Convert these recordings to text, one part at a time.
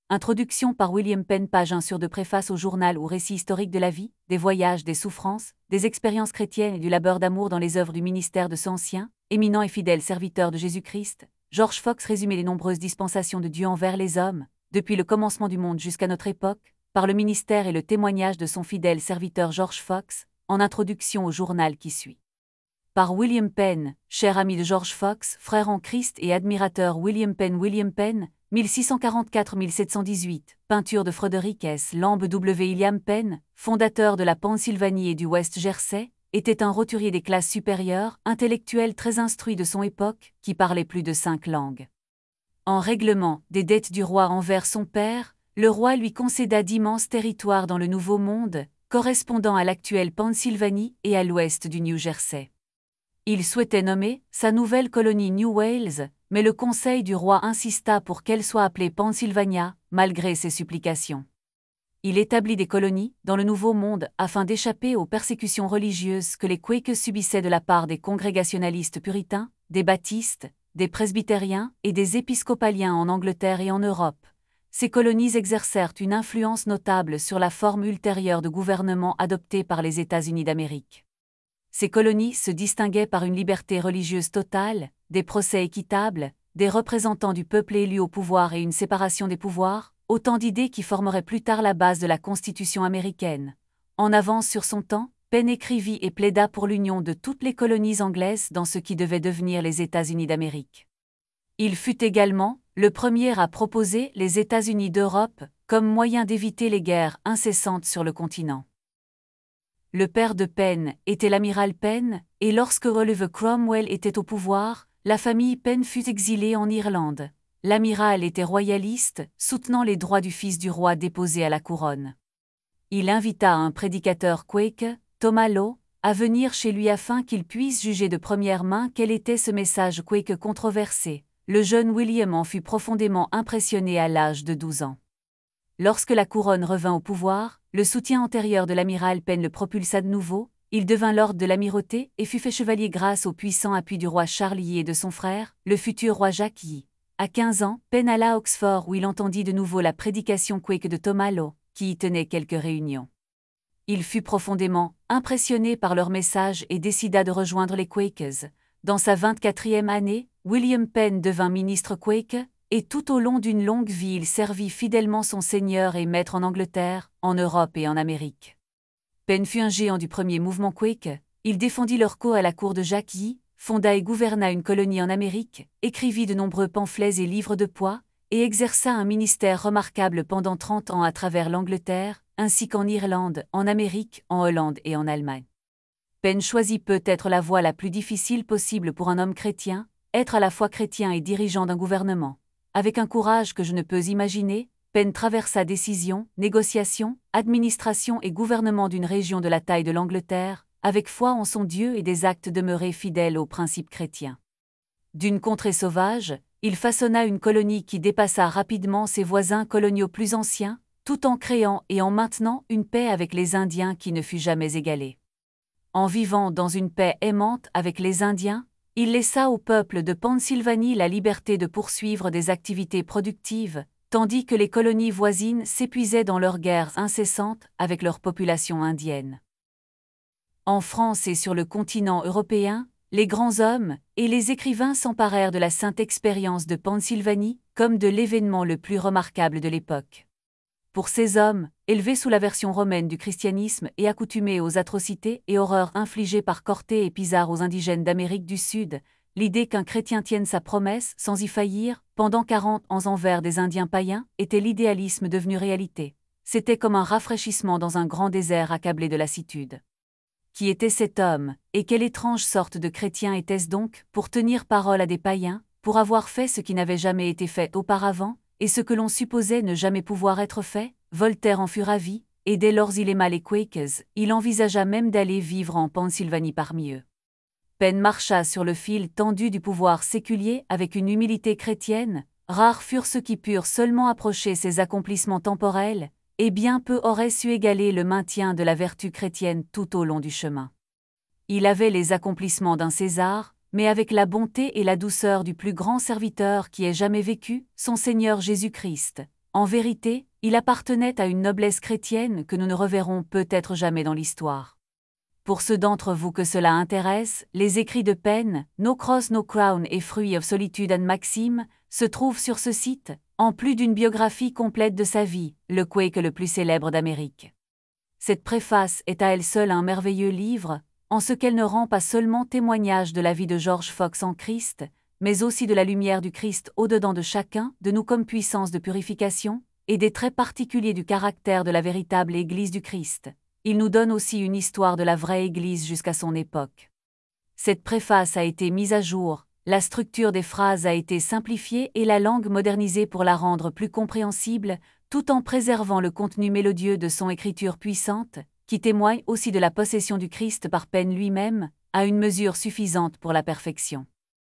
Introduction par William Penn, page 1 sur 2, préface au journal ou récit historique de la vie, des voyages, des souffrances, des expériences chrétiennes et du labeur d'amour dans les œuvres du ministère de ce ancien, éminent et fidèle serviteur de Jésus-Christ. George Fox résumé les nombreuses dispensations de Dieu envers les hommes, depuis le commencement du monde jusqu'à notre époque, par le ministère et le témoignage de son fidèle serviteur George Fox, en introduction au journal qui suit. Par William Penn, cher ami de George Fox, frère en Christ et admirateur William Penn, 1644-1718, peinture de Frederick S. Lamb. William Penn, fondateur de la Pennsylvanie et du West Jersey, était un roturier des classes supérieures, intellectuel très instruit de son époque, qui parlait plus de 5 langues. En règlement des dettes du roi envers son père, le roi lui concéda d'immenses territoires dans le Nouveau Monde, correspondant à l'actuelle Pennsylvanie et à l'ouest du New Jersey. Il souhaitait nommer sa nouvelle colonie New Wales, mais le conseil du roi insista pour qu'elle soit appelée Pennsylvania, malgré ses supplications. Il établit des colonies dans le Nouveau Monde afin d'échapper aux persécutions religieuses que les Quakers subissaient de la part des congrégationalistes puritains, des baptistes, des presbytériens et des épiscopaliens en Angleterre et en Europe. Ces colonies exercèrent une influence notable sur la forme ultérieure de gouvernement adoptée par les États-Unis d'Amérique. Ces colonies se distinguaient par une liberté religieuse totale, des procès équitables, des représentants du peuple élus au pouvoir et une séparation des pouvoirs, autant d'idées qui formeraient plus tard la base de la Constitution américaine. En avance sur son temps, Penn écrivit et plaida pour l'union de toutes les colonies anglaises dans ce qui devait devenir les États-Unis d'Amérique. Il fut également le premier à proposer les États-Unis d'Europe comme moyen d'éviter les guerres incessantes sur le continent. Le père de Penn était l'amiral Penn, et lorsque Oliver Cromwell était au pouvoir, la famille Penn fut exilée en Irlande. L'amiral était royaliste, soutenant les droits du fils du roi déposé à la couronne. Il invita un prédicateur Quaker, Thomas Law, à venir chez lui afin qu'il puisse juger de première main quel était ce message Quaker controversé. Le jeune William en fut profondément impressionné à l'âge de 12 ans. Lorsque la couronne revint au pouvoir, le soutien antérieur de l'amiral Penn le propulsa de nouveau, il devint lord de l'amirauté et fut fait chevalier grâce au puissant appui du roi Charles I et de son frère, le futur roi Jacques I. À 15 ans, Penn alla à Oxford où il entendit de nouveau la prédication Quaker de Thomas Law, qui y tenait quelques réunions. Il fut profondément impressionné par leur message et décida de rejoindre les Quakers. Dans sa 24e année, William Penn devint ministre Quaker, et tout au long d'une longue vie il servit fidèlement son Seigneur et Maître en Angleterre, en Europe et en Amérique. Penn fut un géant du premier mouvement Quaker, il défendit leur cause à la cour de Jacques I, fonda et gouverna une colonie en Amérique, écrivit de nombreux pamphlets et livres de poids, et exerça un ministère remarquable pendant 30 ans à travers l'Angleterre, ainsi qu'en Irlande, en Amérique, en Hollande et en Allemagne. Penn choisit peut-être la voie la plus difficile possible pour un homme chrétien, être à la fois chrétien et dirigeant d'un gouvernement. Avec un courage que je ne peux imaginer, Penn traversa décision, négociation, administration et gouvernement d'une région de la taille de l'Angleterre, avec foi en son Dieu et des actes demeurés fidèles aux principes chrétiens. D'une contrée sauvage, il façonna une colonie qui dépassa rapidement ses voisins coloniaux plus anciens, tout en créant et en maintenant une paix avec les Indiens qui ne fut jamais égalée. En vivant dans une paix aimante avec les Indiens, il laissa au peuple de Pennsylvanie la liberté de poursuivre des activités productives, tandis que les colonies voisines s'épuisaient dans leurs guerres incessantes avec leur population indienne. En France et sur le continent européen, les grands hommes et les écrivains s'emparèrent de la sainte expérience de Pennsylvanie comme de l'événement le plus remarquable de l'époque. Pour ces hommes, élevés sous la version romaine du christianisme et accoutumés aux atrocités et horreurs infligées par Cortés et Pizarre aux indigènes d'Amérique du Sud, l'idée qu'un chrétien tienne sa promesse sans y faillir, pendant 40 ans envers des Indiens païens, était l'idéalisme devenu réalité. C'était comme un rafraîchissement dans un grand désert accablé de lassitude. Qui était cet homme, et quelle étrange sorte de chrétien était-ce donc, pour tenir parole à des païens, pour avoir fait ce qui n'avait jamais été fait auparavant, et ce que l'on supposait ne jamais pouvoir être fait? Voltaire en fut ravi, et dès lors il aima les Quakers, il envisagea même d'aller vivre en Pennsylvanie parmi eux. Penn marcha sur le fil tendu du pouvoir séculier avec une humilité chrétienne, rares furent ceux qui purent seulement approcher ses accomplissements temporels, et bien peu auraient su égaler le maintien de la vertu chrétienne tout au long du chemin. Il avait les accomplissements d'un César, mais avec la bonté et la douceur du plus grand serviteur qui ait jamais vécu, son Seigneur Jésus-Christ. En vérité, il appartenait à une noblesse chrétienne que nous ne reverrons peut-être jamais dans l'histoire. Pour ceux d'entre vous que cela intéresse, les écrits de Penn, No Cross, No Crown et Fruit of Solitude and Maxim, se trouvent sur ce site, en plus d'une biographie complète de sa vie, le Quake le plus célèbre d'Amérique. Cette préface est à elle seule un merveilleux livre, en ce qu'elle ne rend pas seulement témoignage de la vie de George Fox en Christ, mais aussi de la lumière du Christ au-dedans de chacun de nous comme puissance de purification, et des traits particuliers du caractère de la véritable Église du Christ. Il nous donne aussi une histoire de la vraie Église jusqu'à son époque. Cette préface a été mise à jour, la structure des phrases a été simplifiée et la langue modernisée pour la rendre plus compréhensible, tout en préservant le contenu mélodieux de son écriture puissante, qui témoigne aussi de la possession du Christ par Penn lui-même, à une mesure suffisante pour la perfection.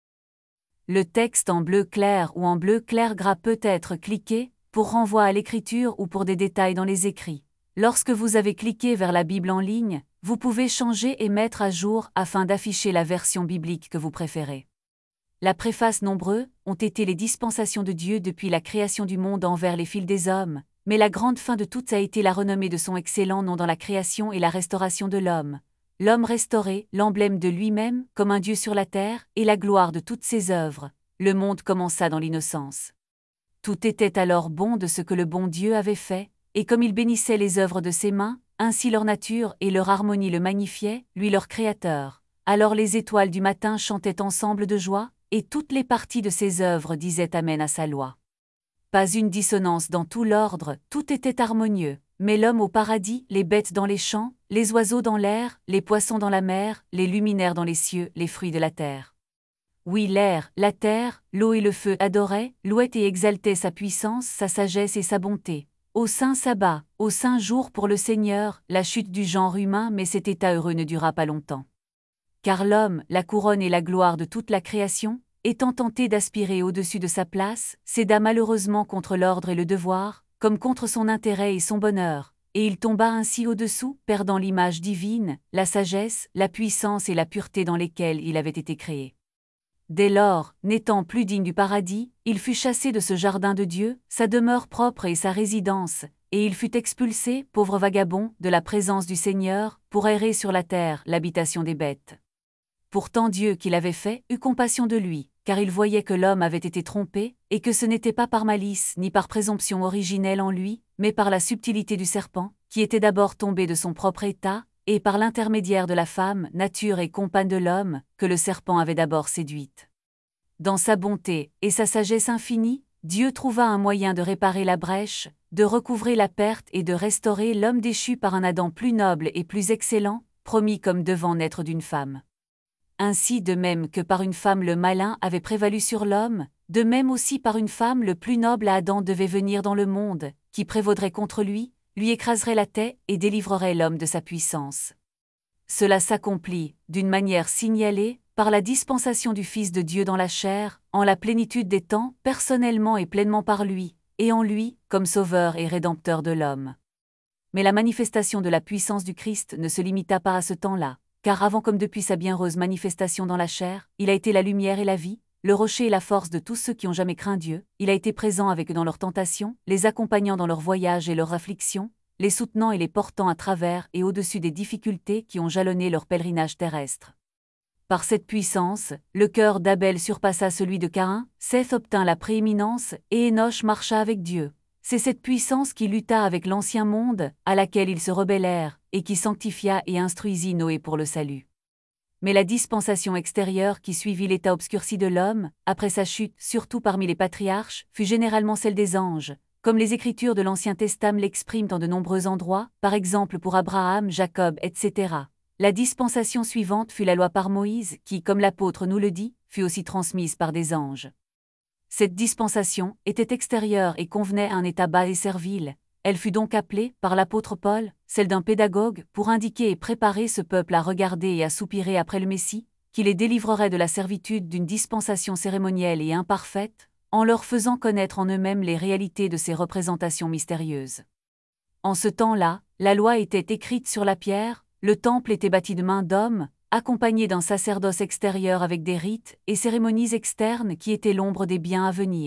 Le texte en bleu clair ou en bleu clair gras peut être cliqué, pour renvoi à l'écriture ou pour des détails dans les écrits. Lorsque vous avez cliqué vers la Bible en ligne, vous pouvez changer et mettre à jour afin d'afficher la version biblique que vous préférez. La préface nombreux ont été les dispensations de Dieu depuis la création du monde envers les fils des hommes, mais la grande fin de toutes a été la renommée de son excellent nom dans la création et la restauration de l'homme. L'homme restauré, l'emblème de lui-même, comme un Dieu sur la terre, et la gloire de toutes ses œuvres. Le monde commença dans l'innocence. Tout était alors bon de ce que le bon Dieu avait fait, et comme il bénissait les œuvres de ses mains, ainsi leur nature et leur harmonie le magnifiaient, lui leur Créateur. Alors les étoiles du matin chantaient ensemble de joie, et toutes les parties de ses œuvres disaient Amen à sa loi. Pas une dissonance dans tout l'ordre, tout était harmonieux, mais l'homme au paradis, les bêtes dans les champs, les oiseaux dans l'air, les poissons dans la mer, les luminaires dans les cieux, les fruits de la terre. Oui, l'air, la terre, l'eau et le feu adoraient, louaient et exaltaient sa puissance, sa sagesse et sa bonté. Au saint sabbat, au saint jour pour le Seigneur, la chute du genre humain, mais cet état heureux ne dura pas longtemps. Car l'homme, la couronne et la gloire de toute la création, étant tenté d'aspirer au-dessus de sa place, céda malheureusement contre l'ordre et le devoir, comme contre son intérêt et son bonheur, et il tomba ainsi au-dessous, perdant l'image divine, la sagesse, la puissance et la pureté dans lesquelles il avait été créé. Dès lors, n'étant plus digne du paradis, il fut chassé de ce jardin de Dieu, sa demeure propre et sa résidence, et il fut expulsé, pauvre vagabond, de la présence du Seigneur, pour errer sur la terre, l'habitation des bêtes. Pourtant Dieu qui l'avait fait eut compassion de lui, car il voyait que l'homme avait été trompé, et que ce n'était pas par malice ni par présomption originelle en lui, mais par la subtilité du serpent, qui était d'abord tombé de son propre état, et par l'intermédiaire de la femme, nature et compagne de l'homme, que le serpent avait d'abord séduite. Dans sa bonté et sa sagesse infinie, Dieu trouva un moyen de réparer la brèche, de recouvrer la perte et de restaurer l'homme déchu par un Adam plus noble et plus excellent, promis comme devant naître d'une femme. Ainsi de même que par une femme le malin avait prévalu sur l'homme, de même aussi par une femme le plus noble à Adam devait venir dans le monde, qui prévaudrait contre lui écraserait la tête et délivrerait l'homme de sa puissance. Cela s'accomplit, d'une manière signalée, par la dispensation du Fils de Dieu dans la chair, en la plénitude des temps, personnellement et pleinement par lui, et en lui, comme sauveur et rédempteur de l'homme. Mais la manifestation de la puissance du Christ ne se limita pas à ce temps-là, car avant comme depuis sa bienheureuse manifestation dans la chair, il a été la lumière et la vie, le rocher et la force de tous ceux qui ont jamais craint Dieu, il a été présent avec eux dans leurs tentations, les accompagnant dans leurs voyages et leurs afflictions, les soutenant et les portant à travers et au-dessus des difficultés qui ont jalonné leur pèlerinage terrestre. Par cette puissance, le cœur d'Abel surpassa celui de Caïn, Seth obtint la prééminence et Enoch marcha avec Dieu. C'est cette puissance qui lutta avec l'ancien monde, à laquelle ils se rebellèrent, et qui sanctifia et instruisit Noé pour le salut. Mais la dispensation extérieure qui suivit l'état obscurci de l'homme, après sa chute, surtout parmi les patriarches, fut généralement celle des anges, comme les Écritures de l'Ancien Testament l'expriment en de nombreux endroits, par exemple pour Abraham, Jacob, etc. La dispensation suivante fut la loi par Moïse, qui, comme l'apôtre nous le dit, fut aussi transmise par des anges. Cette dispensation était extérieure et convenait à un état bas et servile. Elle fut donc appelée, par l'apôtre Paul, celle d'un pédagogue, pour indiquer et préparer ce peuple à regarder et à soupirer après le Messie, qui les délivrerait de la servitude d'une dispensation cérémonielle et imparfaite, en leur faisant connaître en eux-mêmes les réalités de ces représentations mystérieuses. En ce temps-là, la loi était écrite sur la pierre, le temple était bâti de mains d'hommes, accompagné d'un sacerdoce extérieur avec des rites et cérémonies externes qui étaient l'ombre des biens à venir.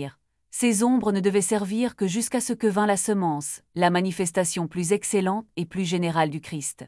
ces ombres ne devaient servir que jusqu'à ce que vint la semence, la manifestation plus excellente et plus générale du Christ.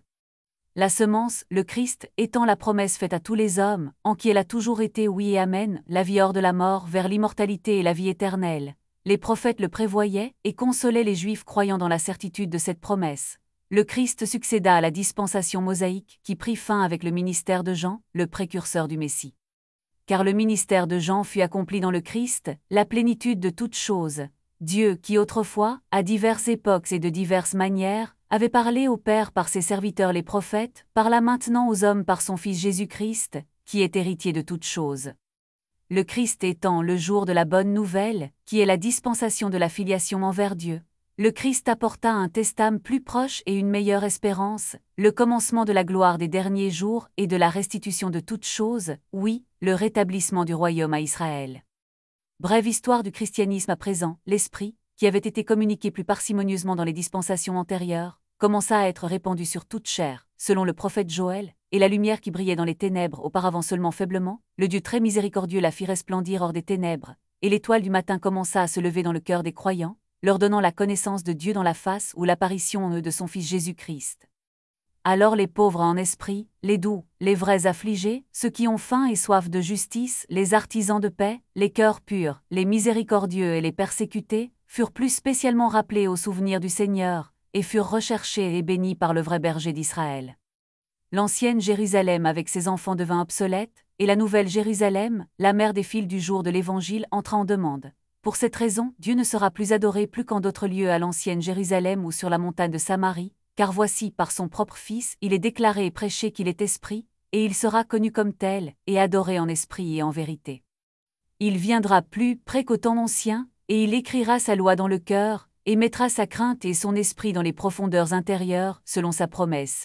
La semence, le Christ, étant la promesse faite à tous les hommes, en qui elle a toujours été oui et amen, la vie hors de la mort vers l'immortalité et la vie éternelle. Les prophètes le prévoyaient et consolaient les Juifs croyant dans la certitude de cette promesse. Le Christ succéda à la dispensation mosaïque qui prit fin avec le ministère de Jean, le précurseur du Messie. Car le ministère de Jean fut accompli dans le Christ, la plénitude de toutes choses. Dieu qui autrefois, à diverses époques et de diverses manières, avait parlé au Père par ses serviteurs les prophètes, parla maintenant aux hommes par son Fils Jésus-Christ, qui est héritier de toutes choses. Le Christ étant le jour de la bonne nouvelle, qui est la dispensation de la filiation envers Dieu. Le Christ apporta un testament plus proche et une meilleure espérance, le commencement de la gloire des derniers jours et de la restitution de toutes choses, oui, le rétablissement du royaume à Israël. Brève histoire du christianisme à présent, l'Esprit, qui avait été communiqué plus parcimonieusement dans les dispensations antérieures, commença à être répandu sur toute chair, selon le prophète Joël, et la lumière qui brillait dans les ténèbres auparavant seulement faiblement, le Dieu très miséricordieux la fit resplendir hors des ténèbres, et l'étoile du matin commença à se lever dans le cœur des croyants, leur donnant la connaissance de Dieu dans la face ou l'apparition en eux de son Fils Jésus-Christ. Alors les pauvres en esprit, les doux, les vrais affligés, ceux qui ont faim et soif de justice, les artisans de paix, les cœurs purs, les miséricordieux et les persécutés, furent plus spécialement rappelés au souvenir du Seigneur, et furent recherchés et bénis par le vrai berger d'Israël. L'ancienne Jérusalem avec ses enfants devint obsolète, et la nouvelle Jérusalem, la mère des fils du jour de l'Évangile, entra en demande. Pour cette raison, Dieu ne sera plus adoré plus qu'en d'autres lieux à l'ancienne Jérusalem ou sur la montagne de Samarie, car voici, par son propre Fils, il est déclaré et prêché qu'il est esprit, et il sera connu comme tel, et adoré en esprit et en vérité. Il viendra plus près qu'au temps ancien, et il écrira sa loi dans le cœur, et mettra sa crainte et son esprit dans les profondeurs intérieures, selon sa promesse.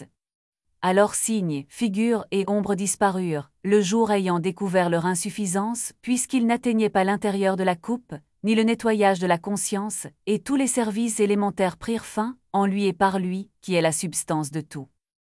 Alors signes, figures et ombres disparurent, le jour ayant découvert leur insuffisance, puisqu'ils n'atteignaient pas l'intérieur de la coupe, ni le nettoyage de la conscience, et tous les services élémentaires prirent fin, en lui et par lui, qui est la substance de tout.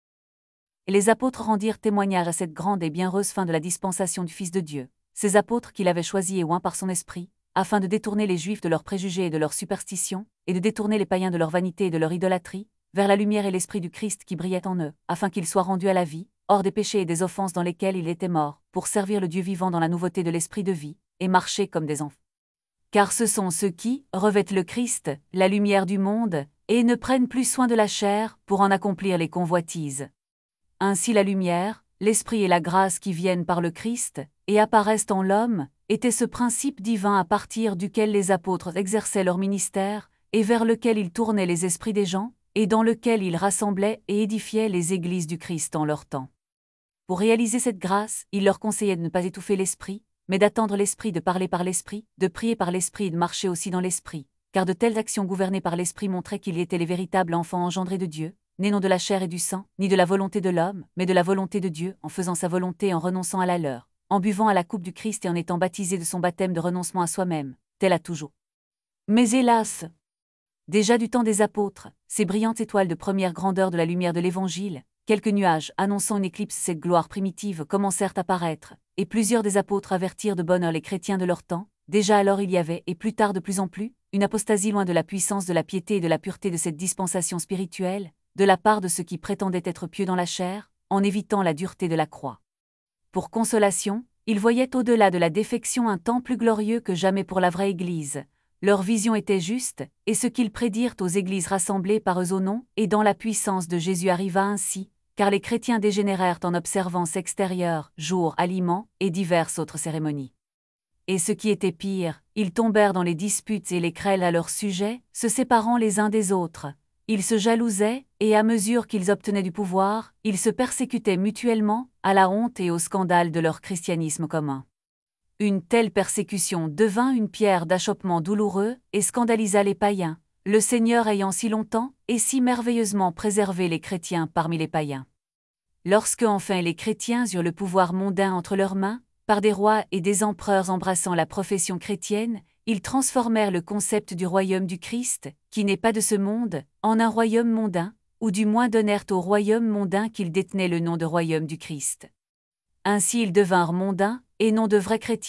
Et les apôtres rendirent témoignage à cette grande et bienheureuse fin de la dispensation du Fils de Dieu, ces apôtres qu'il avait choisis et oints par son esprit, afin de détourner les Juifs de leurs préjugés et de leurs superstitions, et de détourner les païens de leur vanité et de leur idolâtrie, vers la lumière et l'esprit du Christ qui brillait en eux, afin qu'ils soient rendus à la vie, hors des péchés et des offenses dans lesquels il était mort, pour servir le Dieu vivant dans la nouveauté de l'esprit de vie, et marcher comme des enfants. Car ce sont ceux qui revêtent le Christ, la lumière du monde, et ne prennent plus soin de la chair, pour en accomplir les convoitises. Ainsi la lumière, l'esprit et la grâce qui viennent par le Christ, et apparaissent en l'homme, était ce principe divin à partir duquel les apôtres exerçaient leur ministère, et vers lequel ils tournaient les esprits des gens, et dans lequel ils rassemblaient et édifiaient les églises du Christ en leur temps. Pour réaliser cette grâce, il leur conseillait de ne pas étouffer l'esprit, mais d'attendre l'esprit, de parler par l'esprit, de prier par l'esprit et de marcher aussi dans l'esprit, car de telles actions gouvernées par l'esprit montraient qu'ils étaient les véritables enfants engendrés de Dieu, nés non de la chair et du sang, ni de la volonté de l'homme, mais de la volonté de Dieu, en faisant sa volonté et en renonçant à la leur, en buvant à la coupe du Christ et en étant baptisés de son baptême de renoncement à soi-même, tel à toujours. Mais hélas, déjà du temps des apôtres, ces brillantes étoiles de première grandeur de la lumière de l'Évangile, quelques nuages annonçant une éclipse cette gloire primitive commencèrent à paraître, et plusieurs des apôtres avertirent de bonne heure les chrétiens de leur temps. Déjà alors il y avait, et plus tard de plus en plus, une apostasie loin de la puissance de la piété et de la pureté de cette dispensation spirituelle, de la part de ceux qui prétendaient être pieux dans la chair, en évitant la dureté de la croix. Pour consolation, ils voyaient au-delà de la défection un temps plus glorieux que jamais pour la vraie Église. Leur vision était juste, et ce qu'ils prédirent aux églises rassemblées par eux au nom et dans la puissance de Jésus arriva ainsi, car les chrétiens dégénérèrent en observance extérieure, jours, aliments, et diverses autres cérémonies. Et ce qui était pire, ils tombèrent dans les disputes et les querelles à leur sujet, se séparant les uns des autres. Ils se jalousaient, et à mesure qu'ils obtenaient du pouvoir, ils se persécutaient mutuellement, à la honte et au scandale de leur christianisme commun. Une telle persécution devint une pierre d'achoppement douloureux et scandalisa les païens, le Seigneur ayant si longtemps et si merveilleusement préservé les chrétiens parmi les païens. Lorsque enfin les chrétiens eurent le pouvoir mondain entre leurs mains, par des rois et des empereurs embrassant la profession chrétienne, ils transformèrent le concept du royaume du Christ, qui n'est pas de ce monde, en un royaume mondain, ou du moins donnèrent au royaume mondain qu'ils détenaient le nom de royaume du Christ. Ainsi ils devinrent mondains, et non de vrais chrétiens.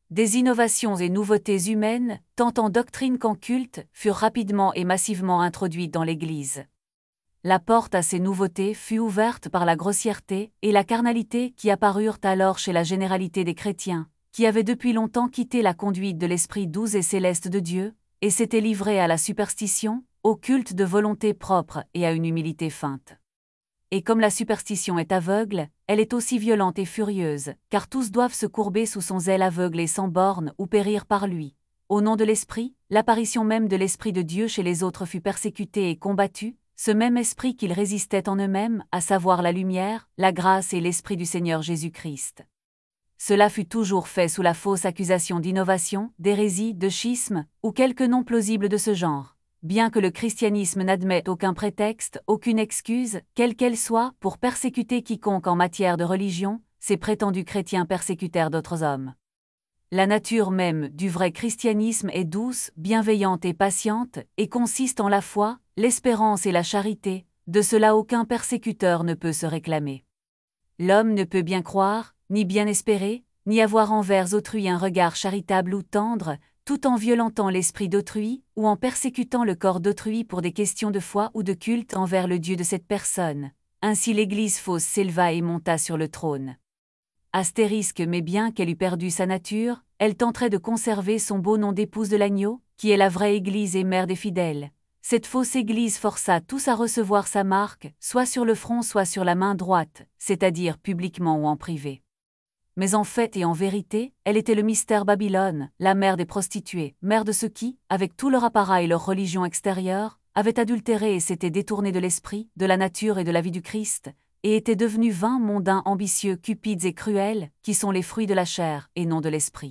Des innovations et nouveautés humaines, tant en doctrine qu'en culte, furent rapidement et massivement introduites dans l'Église. La porte à ces nouveautés fut ouverte par la grossièreté et la carnalité qui apparurent alors chez la généralité des chrétiens, qui avaient depuis longtemps quitté la conduite de l'esprit doux et céleste de Dieu, et s'étaient livrés à la superstition, au culte de volonté propre et à une humilité feinte. Et comme la superstition est aveugle, elle est aussi violente et furieuse, car tous doivent se courber sous son zèle aveugle et sans borne ou périr par lui. Au nom de l'Esprit, l'apparition même de l'Esprit de Dieu chez les autres fut persécutée et combattue, ce même esprit qu'ils résistaient en eux-mêmes, à savoir la lumière, la grâce et l'Esprit du Seigneur Jésus-Christ. Cela fut toujours fait sous la fausse accusation d'innovation, d'hérésie, de schisme, ou quelque nom plausible de ce genre. Bien que le christianisme n'admette aucun prétexte, aucune excuse, quelle qu'elle soit, pour persécuter quiconque en matière de religion, ces prétendus chrétiens persécutèrent d'autres hommes. La nature même du vrai christianisme est douce, bienveillante et patiente, et consiste en la foi, l'espérance et la charité, de cela aucun persécuteur ne peut se réclamer. L'homme ne peut bien croire, ni bien espérer, ni avoir envers autrui un regard charitable ou tendre, tout en violentant l'esprit d'autrui, ou en persécutant le corps d'autrui pour des questions de foi ou de culte envers le Dieu de cette personne. Ainsi l'Église fausse s'éleva et monta sur le trône. Astérisque mais bien qu'elle eût perdu sa nature, elle tenterait de conserver son beau nom d'épouse de l'agneau, qui est la vraie Église et mère des fidèles. Cette fausse Église força tous à recevoir sa marque, soit sur le front soit sur la main droite, c'est-à-dire publiquement ou en privé. Mais en fait et en vérité, elle était le mystère Babylone, la mère des prostituées, mère de ceux qui, avec tout leur apparat et leur religion extérieure, avaient adultéré et s'étaient détournés de l'esprit, de la nature et de la vie du Christ, et étaient devenus vains, mondains, ambitieux, cupides et cruels, qui sont les fruits de la chair et non de l'esprit.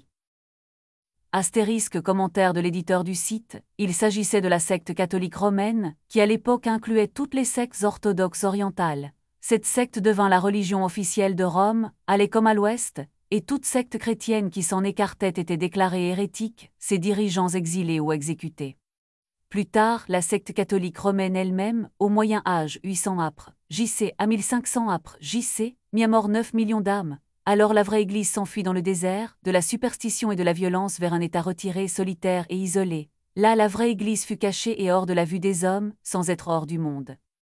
Astérisque commentaire de l'éditeur du site, il s'agissait de la secte catholique romaine, qui à l'époque incluait toutes les sectes orthodoxes orientales. Cette secte devint la religion officielle de Rome, allait comme à l'ouest, et toute secte chrétienne qui s'en écartait était déclarée hérétique, ses dirigeants exilés ou exécutés. Plus tard, la secte catholique romaine elle-même, au Moyen Âge 800 apres, JC à 1500 apres, JC, mit à mort 9 millions d'âmes. Alors la vraie Église s'enfuit dans le désert, de la superstition et de la violence vers un état retiré, solitaire et isolé. Là la vraie Église fut cachée et hors de la vue des hommes, sans être hors du monde.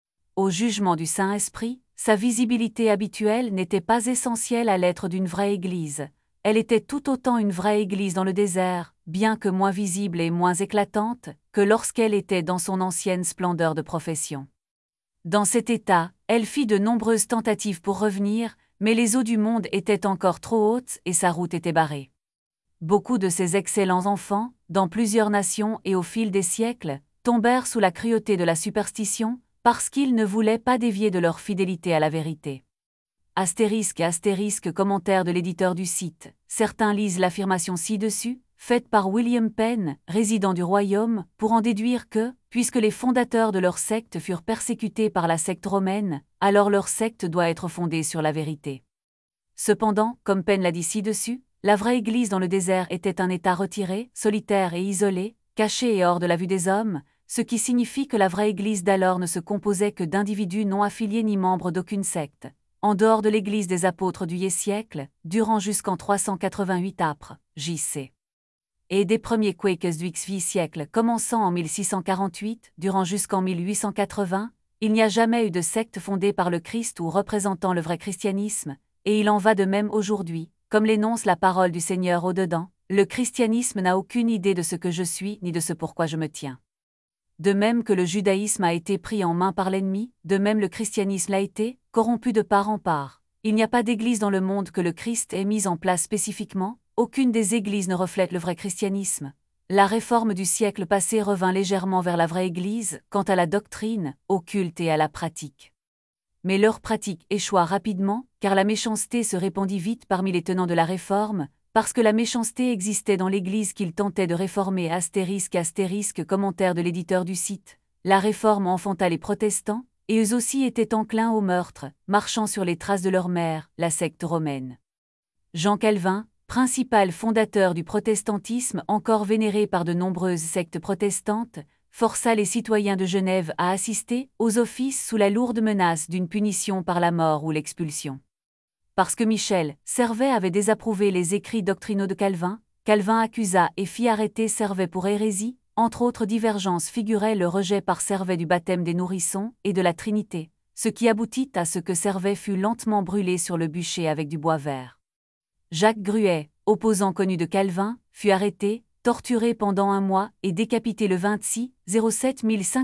Au jugement du Saint-Esprit, sa visibilité habituelle n'était pas essentielle à l'être d'une vraie Église. Elle était tout autant une vraie Église dans le désert, bien que moins visible et moins éclatante, que lorsqu'elle était dans son ancienne splendeur de profession. Dans cet état, elle fit de nombreuses tentatives pour revenir, mais les eaux du monde étaient encore trop hautes et sa route était barrée. Beaucoup de ces excellents enfants, dans plusieurs nations et au fil des siècles, tombèrent sous la cruauté de la superstition, parce qu'ils ne voulaient pas dévier de leur fidélité à la vérité. Astérisque et astérisque commentaire de l'éditeur du site. Certains lisent l'affirmation ci-dessus, faite par William Penn, résident du royaume, pour en déduire que, puisque les fondateurs de leur secte furent persécutés par la secte romaine, alors leur secte doit être fondée sur la vérité. Cependant, comme Penn l'a dit ci-dessus, la vraie Église dans le désert était un état retiré, solitaire et isolé, caché et hors de la vue des hommes, ce qui signifie que la vraie Église d'alors ne se composait que d'individus non affiliés ni membres d'aucune secte. En dehors de l'Église des apôtres du siècle, durant jusqu'en 388 apres, JC. Et des premiers Quakers du XV siècle commençant en 1648, durant jusqu'en 1880, il n'y a jamais eu de secte fondée par le Christ ou représentant le vrai christianisme, et il en va de même aujourd'hui, comme l'énonce la parole du Seigneur au-dedans, le christianisme n'a aucune idée de ce que je suis ni de ce pourquoi je me tiens. De même que le judaïsme a été pris en main par l'ennemi, de même le christianisme l'a été, corrompu de part en part. Il n'y a pas d'église dans le monde que le Christ ait mise en place spécifiquement, aucune des églises ne reflète le vrai christianisme. La réforme du siècle passé revint légèrement vers la vraie église, quant à la doctrine, au culte et à la pratique. Mais leur pratique échoua rapidement, car la méchanceté se répandit vite parmi les tenants de la réforme, parce que la méchanceté existait dans l'Église qu'ils tentaient de réformer. Astérisque commentaire de l'éditeur du site. La réforme enfanta les protestants, et eux aussi étaient enclins au meurtre, marchant sur les traces de leur mère, la secte romaine. Jean Calvin, principal fondateur du protestantisme encore vénéré par de nombreuses sectes protestantes, força les citoyens de Genève à assister aux offices sous la lourde menace d'une punition par la mort ou l'expulsion. Parce que Michel Servet avait désapprouvé les écrits doctrinaux de Calvin, Calvin accusa et fit arrêter Servet pour hérésie. Entre autres divergences figuraient le rejet par Servet du baptême des nourrissons et de la Trinité, ce qui aboutit à ce que Servet fut lentement brûlé sur le bûcher avec du bois vert. Jacques Gruet, opposant connu de Calvin, fut arrêté, torturé pendant 1 mois et décapité le 26/07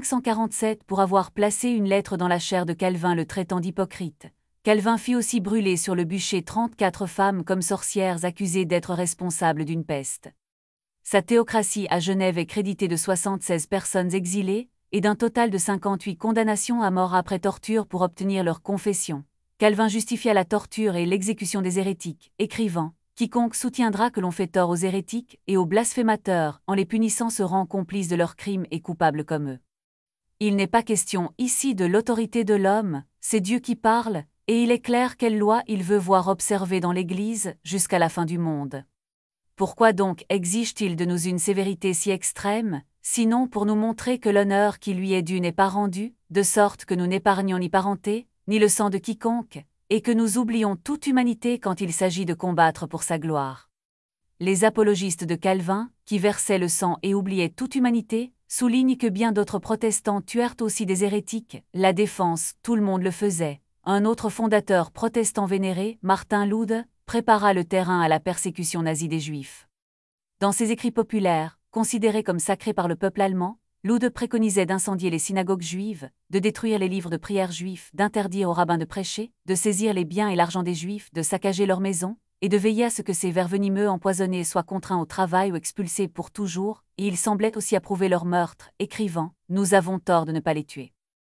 1547 pour avoir placé une lettre dans la chair de Calvin le traitant d'hypocrite. Calvin fit aussi brûler sur le bûcher 34 femmes comme sorcières accusées d'être responsables d'une peste. Sa théocratie à Genève est créditée de 76 personnes exilées et d'un total de 58 condamnations à mort après torture pour obtenir leur confession. Calvin justifia la torture et l'exécution des hérétiques, écrivant « Quiconque soutiendra que l'on fait tort aux hérétiques et aux blasphémateurs en les punissant se rend complice de leurs crimes et coupable comme eux. » Il n'est pas question ici de l'autorité de l'homme, c'est Dieu qui parle, et il est clair quelle loi il veut voir observée dans l'Église jusqu'à la fin du monde. Pourquoi donc exige-t-il de nous une sévérité si extrême, sinon pour nous montrer que l'honneur qui lui est dû n'est pas rendu, de sorte que nous n'épargnons ni parenté, ni le sang de quiconque, et que nous oublions toute humanité quand il s'agit de combattre pour sa gloire. Les apologistes de Calvin, qui versaient le sang et oubliaient toute humanité, soulignent que bien d'autres protestants tuèrent aussi des hérétiques. La défense, tout le monde le faisait. Un autre fondateur protestant vénéré, Martin Lude, prépara le terrain à la persécution nazie des Juifs. Dans ses écrits populaires, considérés comme sacrés par le peuple allemand, Lude préconisait d'incendier les synagogues juives, de détruire les livres de prière juifs, d'interdire aux rabbins de prêcher, de saisir les biens et l'argent des Juifs, de saccager leurs maisons, et de veiller à ce que ces vers venimeux empoisonnés soient contraints au travail ou expulsés pour toujours, et il semblait aussi approuver leur meurtre, écrivant « Nous avons tort de ne pas les tuer ».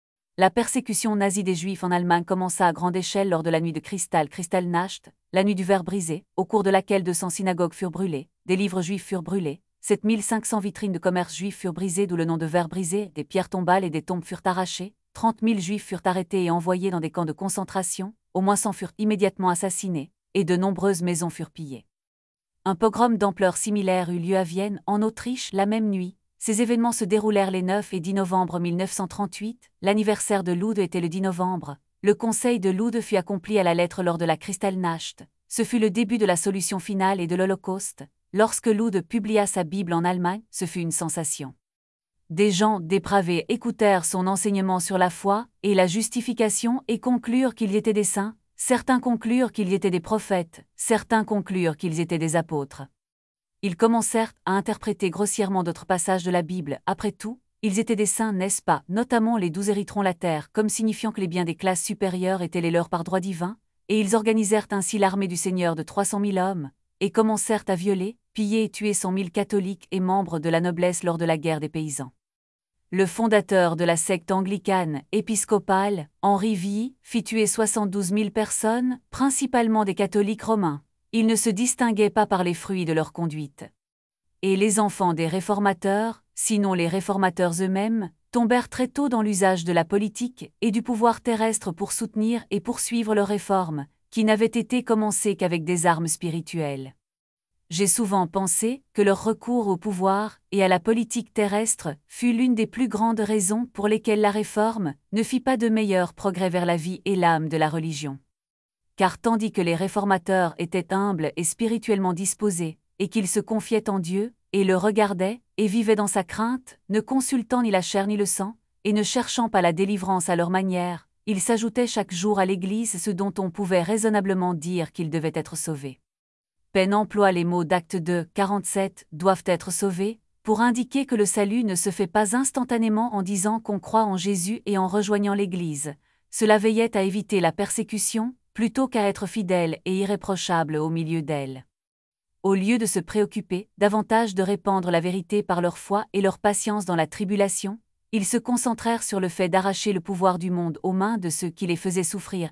La persécution nazie des Juifs en Allemagne commença à grande échelle lors de la nuit de Kristallnacht, la nuit du verre brisé, au cours de laquelle 200 synagogues furent brûlées, des livres juifs furent brûlés, 7500 vitrines de commerce juifs furent brisées d'où le nom de verre brisé, des pierres tombales et des tombes furent arrachées, 30 000 juifs furent arrêtés et envoyés dans des camps de concentration, au moins 100 furent immédiatement assassinés, et de nombreuses maisons furent pillées. Un pogrom d'ampleur similaire eut lieu à Vienne, en Autriche, la même nuit. Ces événements se déroulèrent les 9 et 10 novembre 1938, l'anniversaire de Lude était le 10 novembre. Le conseil de Lude fut accompli à la lettre lors de la Kristallnacht. Ce fut le début de la solution finale et de l'Holocauste. Lorsque Lude publia sa Bible en Allemagne, ce fut une sensation. Des gens dépravés écoutèrent son enseignement sur la foi et la justification et conclurent qu'ils étaient des saints, certains conclurent qu'ils étaient des prophètes, certains conclurent qu'ils étaient des apôtres. Ils commencèrent à interpréter grossièrement d'autres passages de la Bible. Après tout, ils étaient des saints, n'est-ce pas, notamment les 12 hériteront la terre, comme signifiant que les biens des classes supérieures étaient les leurs par droit divin, et ils organisèrent ainsi l'armée du Seigneur de 300 000 hommes, et commencèrent à violer, piller et tuer 100 000 catholiques et membres de la noblesse lors de la guerre des paysans. Le fondateur de la secte anglicane épiscopale, Henri Vie, fit tuer 72 000 personnes, principalement des catholiques romains. Ils ne se distinguaient pas par les fruits de leur conduite. Et les enfants des réformateurs, sinon les réformateurs eux-mêmes, tombèrent très tôt dans l'usage de la politique et du pouvoir terrestre pour soutenir et poursuivre leurs réformes, qui n'avaient été commencées qu'avec des armes spirituelles. J'ai souvent pensé que leur recours au pouvoir et à la politique terrestre fut l'une des plus grandes raisons pour lesquelles la réforme ne fit pas de meilleur progrès vers la vie et l'âme de la religion. Car tandis que les réformateurs étaient humbles et spirituellement disposés, et qu'ils se confiaient en Dieu, et le regardaient, et vivaient dans sa crainte, ne consultant ni la chair ni le sang, et ne cherchant pas la délivrance à leur manière, ils s'ajoutaient chaque jour à l'Église ce dont on pouvait raisonnablement dire qu'ils devaient être sauvés. Penn emploie les mots d'Acte 2, 47, doivent être sauvés, pour indiquer que le salut ne se fait pas instantanément en disant qu'on croit en Jésus et en rejoignant l'Église. Cela veillait à éviter la persécution, plutôt qu'à être fidèle et irréprochable au milieu d'elle. Au lieu de se préoccuper davantage de répandre la vérité par leur foi et leur patience dans la tribulation, ils se concentrèrent sur le fait d'arracher le pouvoir du monde aux mains de ceux qui les faisaient souffrir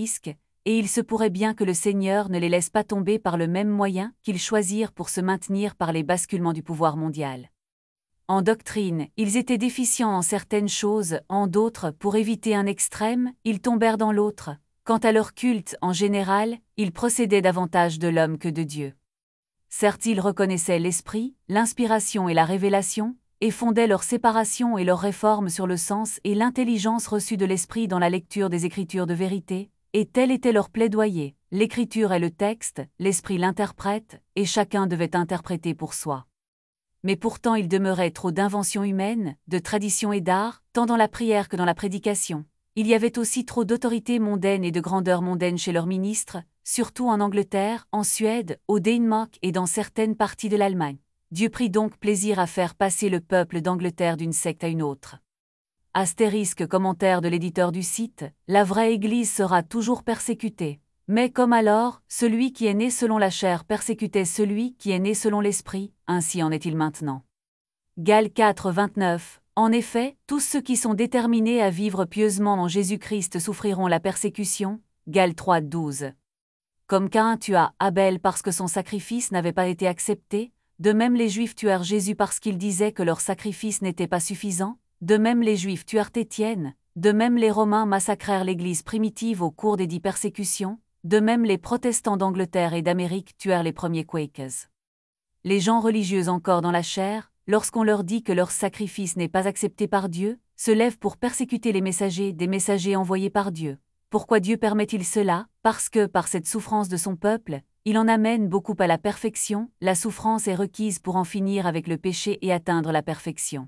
et il se pourrait bien que le Seigneur ne les laisse pas tomber par le même moyen qu'ils choisirent pour se maintenir par les basculements du pouvoir mondial. En doctrine, ils étaient déficients en certaines choses, en d'autres, pour éviter un extrême, ils tombèrent dans l'autre. Quant à leur culte, en général, ils procédaient davantage de l'homme que de Dieu. Certes, ils reconnaissaient l'esprit, l'inspiration et la révélation, et fondaient leur séparation et leur réforme sur le sens et l'intelligence reçue de l'esprit dans la lecture des Écritures de vérité, et tel était leur plaidoyer. l'écriture est le texte, l'esprit l'interprète, et chacun devait interpréter pour soi. Mais pourtant il demeurait trop d'inventions humaines, de traditions et d'art, tant dans la prière que dans la prédication. Il y avait aussi trop d'autorité mondaine et de grandeur mondaine chez leurs ministres, surtout en Angleterre, en Suède, au Danemark et dans certaines parties de l'Allemagne. Dieu prit donc plaisir à faire passer le peuple d'Angleterre d'une secte à une autre. Astérisque commentaire de l'éditeur du site, la vraie Église sera toujours persécutée. Mais comme alors, celui qui est né selon la chair persécutait celui qui est né selon l'esprit, ainsi en est-il maintenant. Galates 4, 29. En effet, tous ceux qui sont déterminés à vivre pieusement en Jésus-Christ souffriront la persécution. Galates 3, 12. Comme Caïn tua Abel parce que son sacrifice n'avait pas été accepté, de même les Juifs tuèrent Jésus parce qu'ils disaient que leur sacrifice n'était pas suffisant, de même les Juifs tuèrent Étienne, de même les Romains massacrèrent l'Église primitive au cours des 10 persécutions, de même les protestants d'Angleterre et d'Amérique tuèrent les premiers Quakers. Les gens religieux encore dans la chair, lorsqu'on leur dit que leur sacrifice n'est pas accepté par Dieu, se lèvent pour persécuter les messagers des messagers envoyés par Dieu. Pourquoi Dieu permet-il cela? Parce que, par cette souffrance de son peuple, il en amène beaucoup à la perfection, la souffrance est requise pour en finir avec le péché et atteindre la perfection.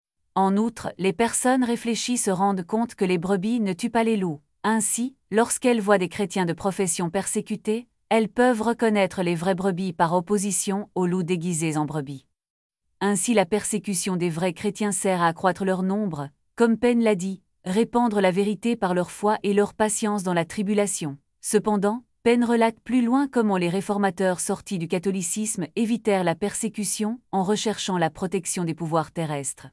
En outre, les personnes réfléchies se rendent compte que les brebis ne tuent pas les loups. Ainsi, lorsqu'elles voient des chrétiens de profession persécutés, elles peuvent reconnaître les vraies brebis par opposition aux loups déguisés en brebis. Ainsi la persécution des vrais chrétiens sert à accroître leur nombre, comme Penn l'a dit, répandre la vérité par leur foi et leur patience dans la tribulation. Cependant, Penn relate plus loin comment les réformateurs sortis du catholicisme évitèrent la persécution en recherchant la protection des pouvoirs terrestres.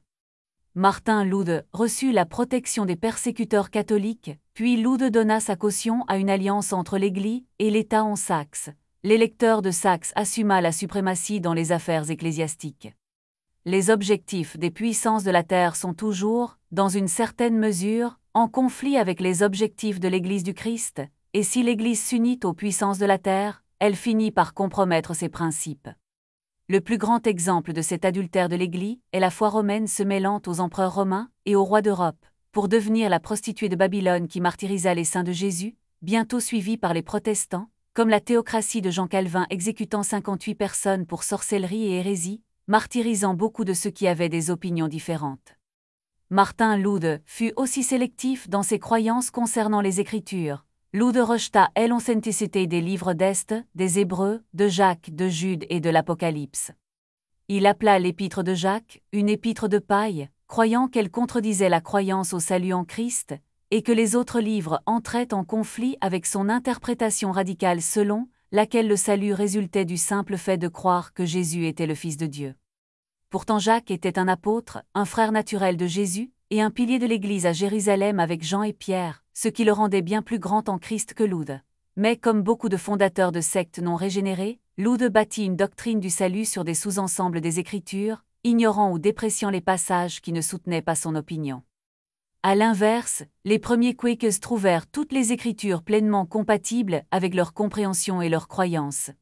Martin Luther reçut la protection des persécuteurs catholiques, puis Luther donna sa caution à une alliance entre l'Église et l'État en Saxe. L'électeur de Saxe assuma la suprématie dans les affaires ecclésiastiques. Les objectifs des puissances de la terre sont toujours, dans une certaine mesure, en conflit avec les objectifs de l'Église du Christ, et si l'Église s'unit aux puissances de la terre, elle finit par compromettre ses principes. Le plus grand exemple de cet adultère de l'Église est la foi romaine se mêlant aux empereurs romains et aux rois d'Europe, pour devenir la prostituée de Babylone qui martyrisa les saints de Jésus, bientôt suivie par les protestants, comme la théocratie de Jean Calvin exécutant 58 personnes pour sorcellerie et hérésie, martyrisant beaucoup de ceux qui avaient des opinions différentes. Martin Luther fut aussi sélectif dans ses croyances concernant les Écritures. Luther rejeta l'authenticité des livres d'Est, des Hébreux, de Jacques, de Jude et de l'Apocalypse. Il appela l'épître de Jacques une épître de paille, croyant qu'elle contredisait la croyance au salut en Christ, et que les autres livres entraient en conflit avec son interprétation radicale selon laquelle le salut résultait du simple fait de croire que Jésus était le Fils de Dieu. Pourtant Jacques était un apôtre, un frère naturel de Jésus, et un pilier de l'Église à Jérusalem avec Jean et Pierre, ce qui le rendait bien plus grand en Christ que Luther. Mais comme beaucoup de fondateurs de sectes non régénérés, Luther bâtit une doctrine du salut sur des sous-ensembles des Écritures, ignorant ou dépréciant les passages qui ne soutenaient pas son opinion. À l'inverse, les premiers Quakers trouvèrent toutes les Écritures pleinement compatibles avec leur compréhension et leurs croyances.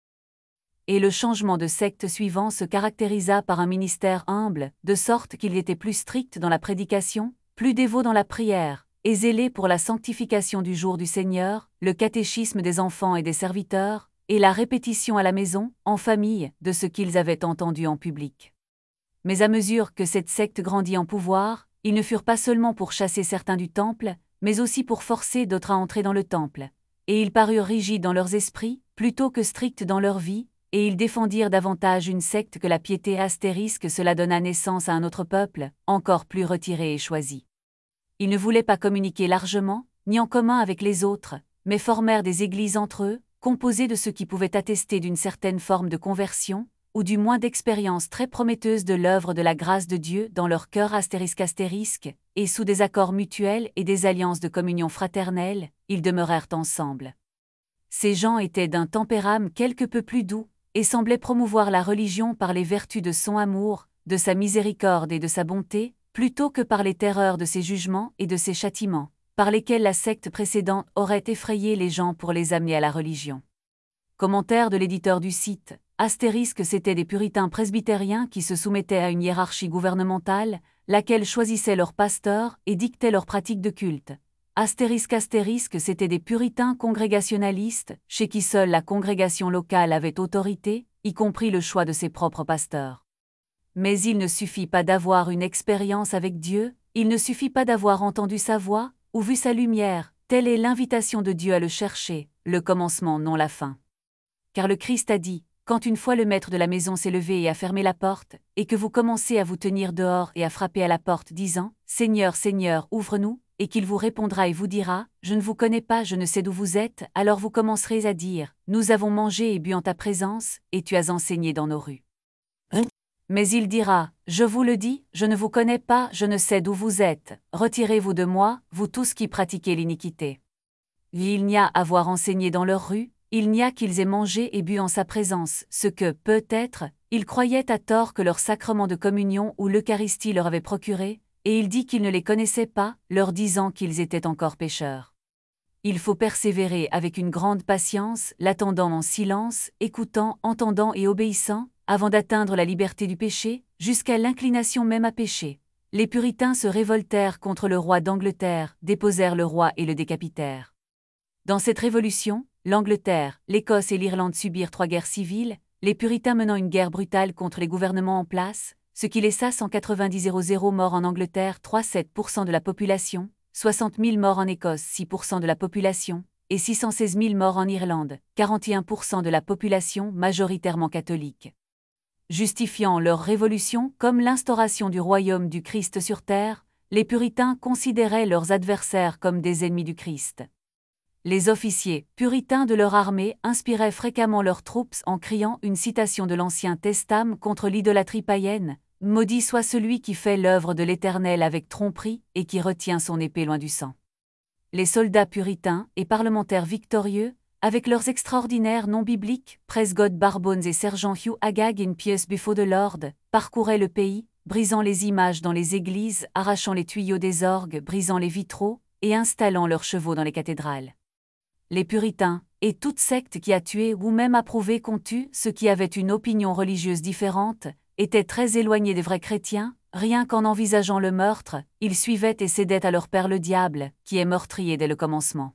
Et le changement de secte suivant se caractérisa par un ministère humble, de sorte qu'il était plus strict dans la prédication, plus dévot dans la prière, et zélé pour la sanctification du jour du Seigneur, le catéchisme des enfants et des serviteurs, et la répétition à la maison, en famille, de ce qu'ils avaient entendu en public. Mais à mesure que cette secte grandit en pouvoir, ils ne furent pas seulement pour chasser certains du temple, mais aussi pour forcer d'autres à entrer dans le temple. Et ils parurent rigides dans leurs esprits, plutôt que stricts dans leur vie, et ils défendirent davantage une secte que la piété astérisque cela donna naissance à un autre peuple, encore plus retiré et choisi. Ils ne voulaient pas communiquer largement, ni en commun avec les autres, mais formèrent des églises entre eux, composées de ceux qui pouvaient attester d'une certaine forme de conversion, ou du moins d'expérience très prometteuse de l'œuvre de la grâce de Dieu dans leur cœur astérisque, et sous des accords mutuels et des alliances de communion fraternelle, ils demeurèrent ensemble. Ces gens étaient d'un tempérament quelque peu plus doux, et semblaient promouvoir la religion par les vertus de son amour, de sa miséricorde et de sa bonté, plutôt que par les terreurs de ses jugements et de ses châtiments, par lesquels la secte précédente aurait effrayé les gens pour les amener à la religion. Commentaire de l'éditeur du site, c'étaient des puritains presbytériens qui se soumettaient à une hiérarchie gouvernementale, laquelle choisissait leurs pasteurs et dictait leurs pratiques de culte. C'étaient des puritains congrégationalistes, chez qui seule la congrégation locale avait autorité, y compris le choix de ses propres pasteurs. Mais il ne suffit pas d'avoir une expérience avec Dieu, il ne suffit pas d'avoir entendu sa voix, ou vu sa lumière, telle est l'invitation de Dieu à le chercher, le commencement non la fin. Car le Christ a dit, quand une fois le maître de la maison s'est levé et a fermé la porte, et que vous commencez à vous tenir dehors et à frapper à la porte disant, Seigneur, Seigneur, ouvre-nous, et qu'il vous répondra et vous dira, je ne vous connais pas, je ne sais d'où vous êtes, alors vous commencerez à dire, nous avons mangé et bu en ta présence, et tu as enseigné dans nos rues. Mais il dira, je vous le dis, je ne vous connais pas, je ne sais d'où vous êtes, retirez-vous de moi, vous tous qui pratiquez l'iniquité. Il n'y a à voir enseigné dans leurs rues, il n'y a qu'ils aient mangé et bu en sa présence, ce que, peut-être, ils croyaient à tort que leur sacrement de communion ou l'Eucharistie leur avait procuré, et il dit qu'il ne les connaissait pas, leur disant qu'ils étaient encore pécheurs. Il faut persévérer avec une grande patience, l'attendant en silence, écoutant, entendant et obéissant, avant d'atteindre la liberté du péché, jusqu'à l'inclination même à pécher. Les puritains se révoltèrent contre le roi d'Angleterre, déposèrent le roi et le décapitèrent. Dans cette révolution, l'Angleterre, l'Écosse et l'Irlande subirent 3 guerres civiles, les puritains menant une guerre brutale contre les gouvernements en place, ce qui laissa 190 000 morts en Angleterre, 3,7% de la population, 60 000 morts en Écosse, 6% de la population, et 616 000 morts en Irlande, 41% de la population majoritairement catholique. Justifiant leur révolution comme l'instauration du royaume du Christ sur terre, les puritains considéraient leurs adversaires comme des ennemis du Christ. Les officiers puritains de leur armée inspiraient fréquemment leurs troupes en criant une citation de l'Ancien Testament contre l'idolâtrie païenne, « Maudit soit celui qui fait l'œuvre de l'Éternel avec tromperie et qui retient son épée loin du sang. » Les soldats puritains et parlementaires victorieux, avec leurs extraordinaires noms bibliques, Prescott Barbones et sergent Hugh Agag in Pious Buffo de Lord, parcouraient le pays, brisant les images dans les églises, arrachant les tuyaux des orgues, brisant les vitraux, et installant leurs chevaux dans les cathédrales. Les puritains, et toute secte qui a tué ou même approuvé qu'on tue ceux qui avaient une opinion religieuse différente, étaient très éloignés des vrais chrétiens, rien qu'en envisageant le meurtre, ils suivaient et cédaient à leur père le diable, qui est meurtrier dès le commencement.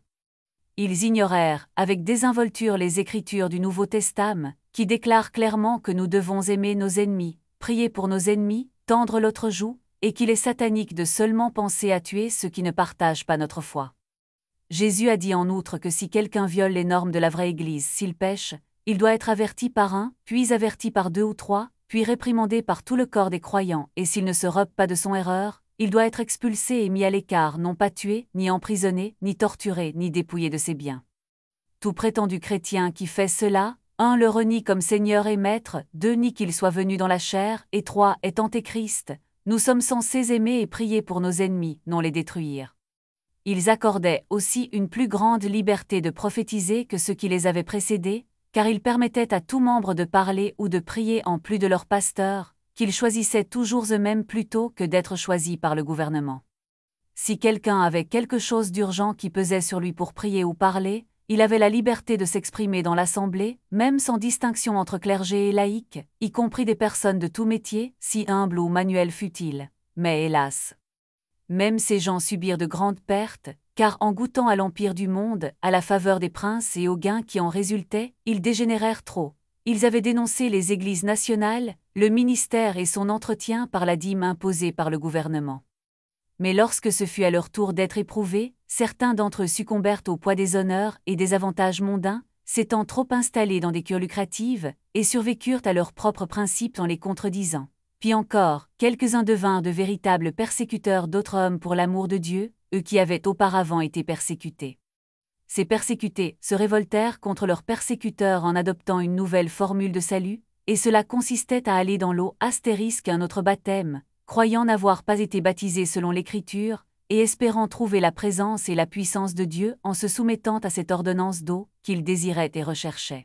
Ils ignorèrent, avec désinvolture, les Écritures du Nouveau Testament, qui déclarent clairement que nous devons aimer nos ennemis, prier pour nos ennemis, tendre l'autre joue, et qu'il est satanique de seulement penser à tuer ceux qui ne partagent pas notre foi. Jésus a dit en outre que si quelqu'un viole les normes de la vraie Église, s'il pêche, il doit être averti par un, puis averti par 2 ou 3, puis réprimandé par tout le corps des croyants, et s'il ne se repent pas de son erreur, il doit être expulsé et mis à l'écart, non pas tué, ni emprisonné, ni torturé, ni dépouillé de ses biens. Tout prétendu chrétien qui fait cela, 1. Le renie comme Seigneur et Maître, 2. Nie qu'il soit venu dans la chair, et 3. Est antéchrist. Nous sommes censés aimer et prier pour nos ennemis, non les détruire. Ils accordaient aussi une plus grande liberté de prophétiser que ceux qui les avaient précédés, car ils permettaient à tout membre de parler ou de prier en plus de leur pasteur, qu'ils choisissaient toujours eux-mêmes plutôt que d'être choisis par le gouvernement. Si quelqu'un avait quelque chose d'urgent qui pesait sur lui pour prier ou parler, il avait la liberté de s'exprimer dans l'assemblée, même sans distinction entre clergé et laïcs, y compris des personnes de tout métier, si humble ou manuel fût-il. Mais hélas, même ces gens subirent de grandes pertes, car en goûtant à l'empire du monde, à la faveur des princes et aux gains qui en résultaient, ils dégénérèrent trop. Ils avaient dénoncé les églises nationales, le ministère et son entretien par la dîme imposée par le gouvernement. Mais lorsque ce fut à leur tour d'être éprouvés, certains d'entre eux succombèrent au poids des honneurs et des avantages mondains, s'étant trop installés dans des cures lucratives, et survécurent à leurs propres principes en les contredisant. Puis encore, quelques-uns devinrent de véritables persécuteurs d'autres hommes pour l'amour de Dieu, eux qui avaient auparavant été persécutés. Ces persécutés se révoltèrent contre leurs persécuteurs en adoptant une nouvelle formule de salut, et cela consistait à aller dans l'eau *un autre baptême, croyant n'avoir pas été baptisés selon l'Écriture, et espérant trouver la présence et la puissance de Dieu en se soumettant à cette ordonnance d'eau qu'ils désiraient et recherchaient.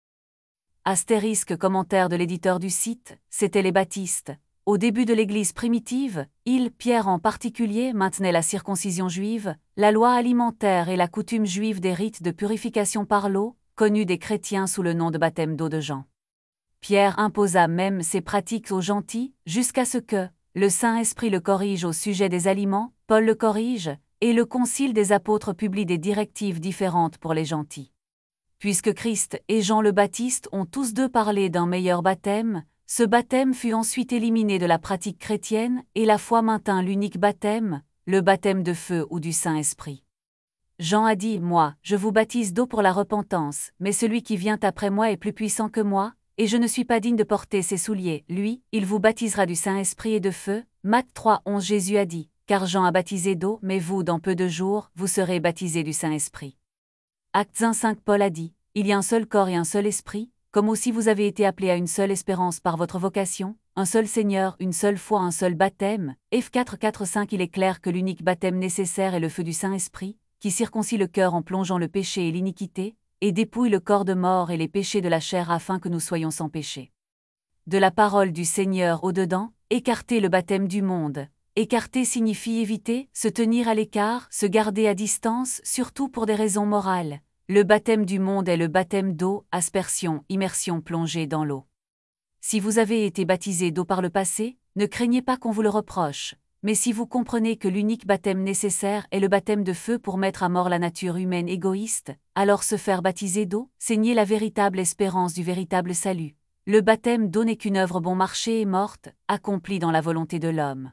Commentaire de l'éditeur du site, c'étaient les baptistes. Au début de l'Église primitive, Pierre en particulier maintenait la circoncision juive, la loi alimentaire et la coutume juive des rites de purification par l'eau, connus des chrétiens sous le nom de baptême d'eau de Jean. Pierre imposa même ces pratiques aux gentils, jusqu'à ce que le Saint-Esprit le corrige au sujet des aliments, Paul le corrige, et le concile des apôtres publie des directives différentes pour les gentils. Puisque Christ et Jean le Baptiste ont tous deux parlé d'un meilleur baptême, ce baptême fut ensuite éliminé de la pratique chrétienne et la foi maintint l'unique baptême, le baptême de feu ou du Saint-Esprit. Jean a dit « Moi, je vous baptise d'eau pour la repentance, mais celui qui vient après moi est plus puissant que moi, et je ne suis pas digne de porter ses souliers. Lui, il vous baptisera du Saint-Esprit et de feu. » Matthieu 3, 11. Jésus a dit « Car Jean a baptisé d'eau, mais vous, dans peu de jours, vous serez baptisés du Saint-Esprit. » Actes 1, 5. Paul a dit « Il y a un seul corps et un seul esprit, comme aussi vous avez été appelés à une seule espérance par votre vocation, un seul Seigneur, une seule foi, un seul baptême. » Eph 4, 4, 5. Il est clair que l'unique baptême nécessaire est le feu du Saint-Esprit, qui circoncit le cœur en plongeant le péché et l'iniquité, et dépouille le corps de mort et les péchés de la chair afin que nous soyons sans péché. De la parole du Seigneur au-dedans, écarter le baptême du monde. Écarter signifie éviter, se tenir à l'écart, se garder à distance, surtout pour des raisons morales. Le baptême du monde est le baptême d'eau, aspersion, immersion plongée dans l'eau. Si vous avez été baptisé d'eau par le passé, ne craignez pas qu'on vous le reproche. Mais si vous comprenez que l'unique baptême nécessaire est le baptême de feu pour mettre à mort la nature humaine égoïste, alors se faire baptiser d'eau, c'est nier la véritable espérance du véritable salut. Le baptême d'eau n'est qu'une œuvre bon marché et morte, accomplie dans la volonté de l'homme.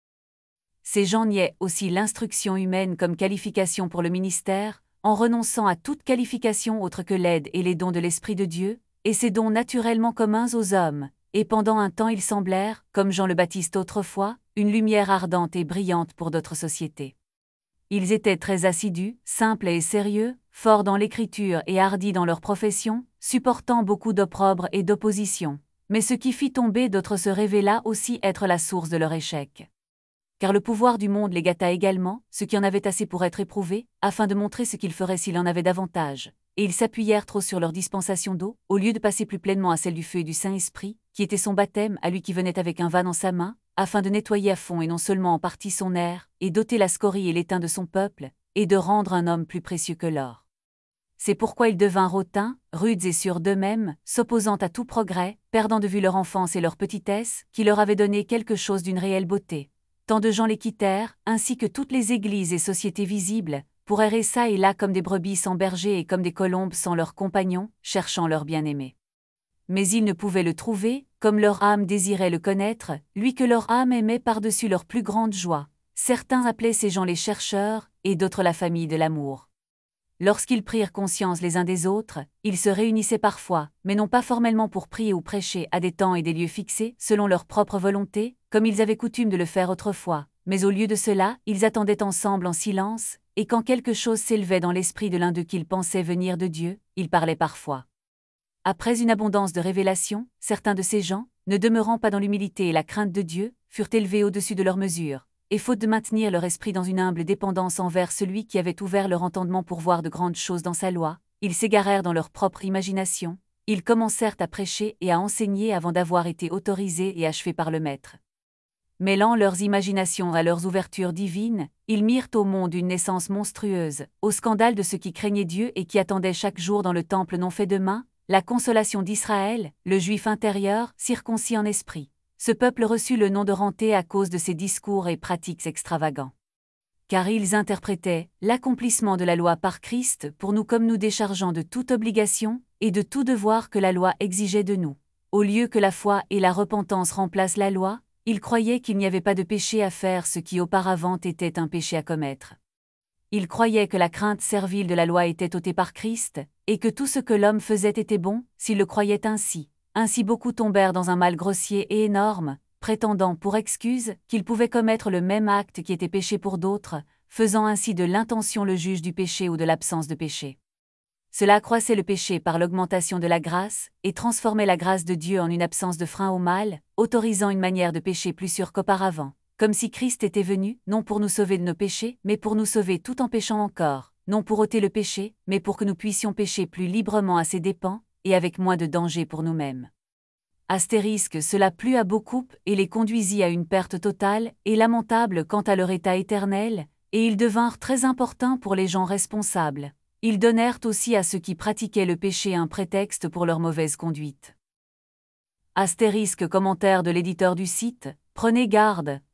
Ces gens niaient aussi l'instruction humaine comme qualification pour le ministère, en renonçant à toute qualification autre que l'aide et les dons de l'Esprit de Dieu, et ces dons naturellement communs aux hommes, et pendant un temps ils semblèrent, comme Jean le Baptiste autrefois, une lumière ardente et brillante pour d'autres sociétés. Ils étaient très assidus, simples et sérieux, forts dans l'écriture et hardis dans leur profession, supportant beaucoup d'opprobre et d'opposition. Mais ce qui fit tomber d'autres se révéla aussi être la source de leur échec. Car le pouvoir du monde les gâta également, ce qui en avait assez pour être éprouvés, afin de montrer ce qu'ils feraient s'il en avait davantage. Et ils s'appuyèrent trop sur leur dispensation d'eau, au lieu de passer plus pleinement à celle du feu et du Saint-Esprit, qui était son baptême, à lui qui venait avec un van en sa main, afin de nettoyer à fond et non seulement en partie son air, et d'ôter la scorie et l'étain de son peuple, et de rendre un homme plus précieux que l'or. C'est pourquoi ils devinrent hautains, rudes et sûrs d'eux-mêmes, s'opposant à tout progrès, perdant de vue leur enfance et leur petitesse, qui leur avait donné quelque chose d'une réelle beauté. Tant de gens les quittèrent, ainsi que toutes les églises et sociétés visibles, pour errer çà et là comme des brebis sans berger et comme des colombes sans leurs compagnons, cherchant leur bien-aimé. Mais ils ne pouvaient le trouver, comme leur âme désirait le connaître, lui que leur âme aimait par-dessus leur plus grande joie. Certains appelaient ces gens les chercheurs, et d'autres la famille de l'amour. Lorsqu'ils prirent conscience les uns des autres, ils se réunissaient parfois, mais non pas formellement pour prier ou prêcher à des temps et des lieux fixés, selon leur propre volonté, comme ils avaient coutume de le faire autrefois, mais au lieu de cela, ils attendaient ensemble en silence, et quand quelque chose s'élevait dans l'esprit de l'un d'eux qu'ils pensaient venir de Dieu, ils parlaient parfois. Après une abondance de révélations, certains de ces gens, ne demeurant pas dans l'humilité et la crainte de Dieu, furent élevés au-dessus de leur mesure, et faute de maintenir leur esprit dans une humble dépendance envers celui qui avait ouvert leur entendement pour voir de grandes choses dans sa loi, ils s'égarèrent dans leur propre imagination, ils commencèrent à prêcher et à enseigner avant d'avoir été autorisés et achevés par le Maître. Mêlant leurs imaginations à leurs ouvertures divines, ils mirent au monde une naissance monstrueuse, au scandale de ceux qui craignaient Dieu et qui attendaient chaque jour dans le temple non fait de main, la consolation d'Israël, le Juif intérieur, circoncis en esprit. Ce peuple reçut le nom de renté à cause de ses discours et pratiques extravagants. Car ils interprétaient l'accomplissement de la loi par Christ pour nous comme nous déchargeant de toute obligation et de tout devoir que la loi exigeait de nous. Au lieu que la foi et la repentance remplacent la loi, ils croyaient qu'il n'y avait pas de péché à faire ce qui auparavant était un péché à commettre. Ils croyaient que la crainte servile de la loi était ôtée par Christ, et que tout ce que l'homme faisait était bon, s'il le croyait ainsi. Ainsi beaucoup tombèrent dans un mal grossier et énorme, prétendant pour excuse qu'ils pouvaient commettre le même acte qui était péché pour d'autres, faisant ainsi de l'intention le juge du péché ou de l'absence de péché. Cela accroissait le péché par l'augmentation de la grâce, et transformait la grâce de Dieu en une absence de frein au mal, autorisant une manière de pécher plus sûre qu'auparavant. Comme si Christ était venu, non pour nous sauver de nos péchés, mais pour nous sauver tout en péchant encore, non pour ôter le péché, mais pour que nous puissions pécher plus librement à ses dépens, et avec moins de danger pour nous-mêmes. Astérisque, cela plut à beaucoup, et les conduisit à une perte totale, et lamentable quant à leur état éternel, et ils devinrent très importants pour les gens responsables. Ils donnèrent aussi à ceux qui pratiquaient le péché un prétexte pour leur mauvaise conduite. Astérisque, commentaire de l'éditeur du site, prenez garde.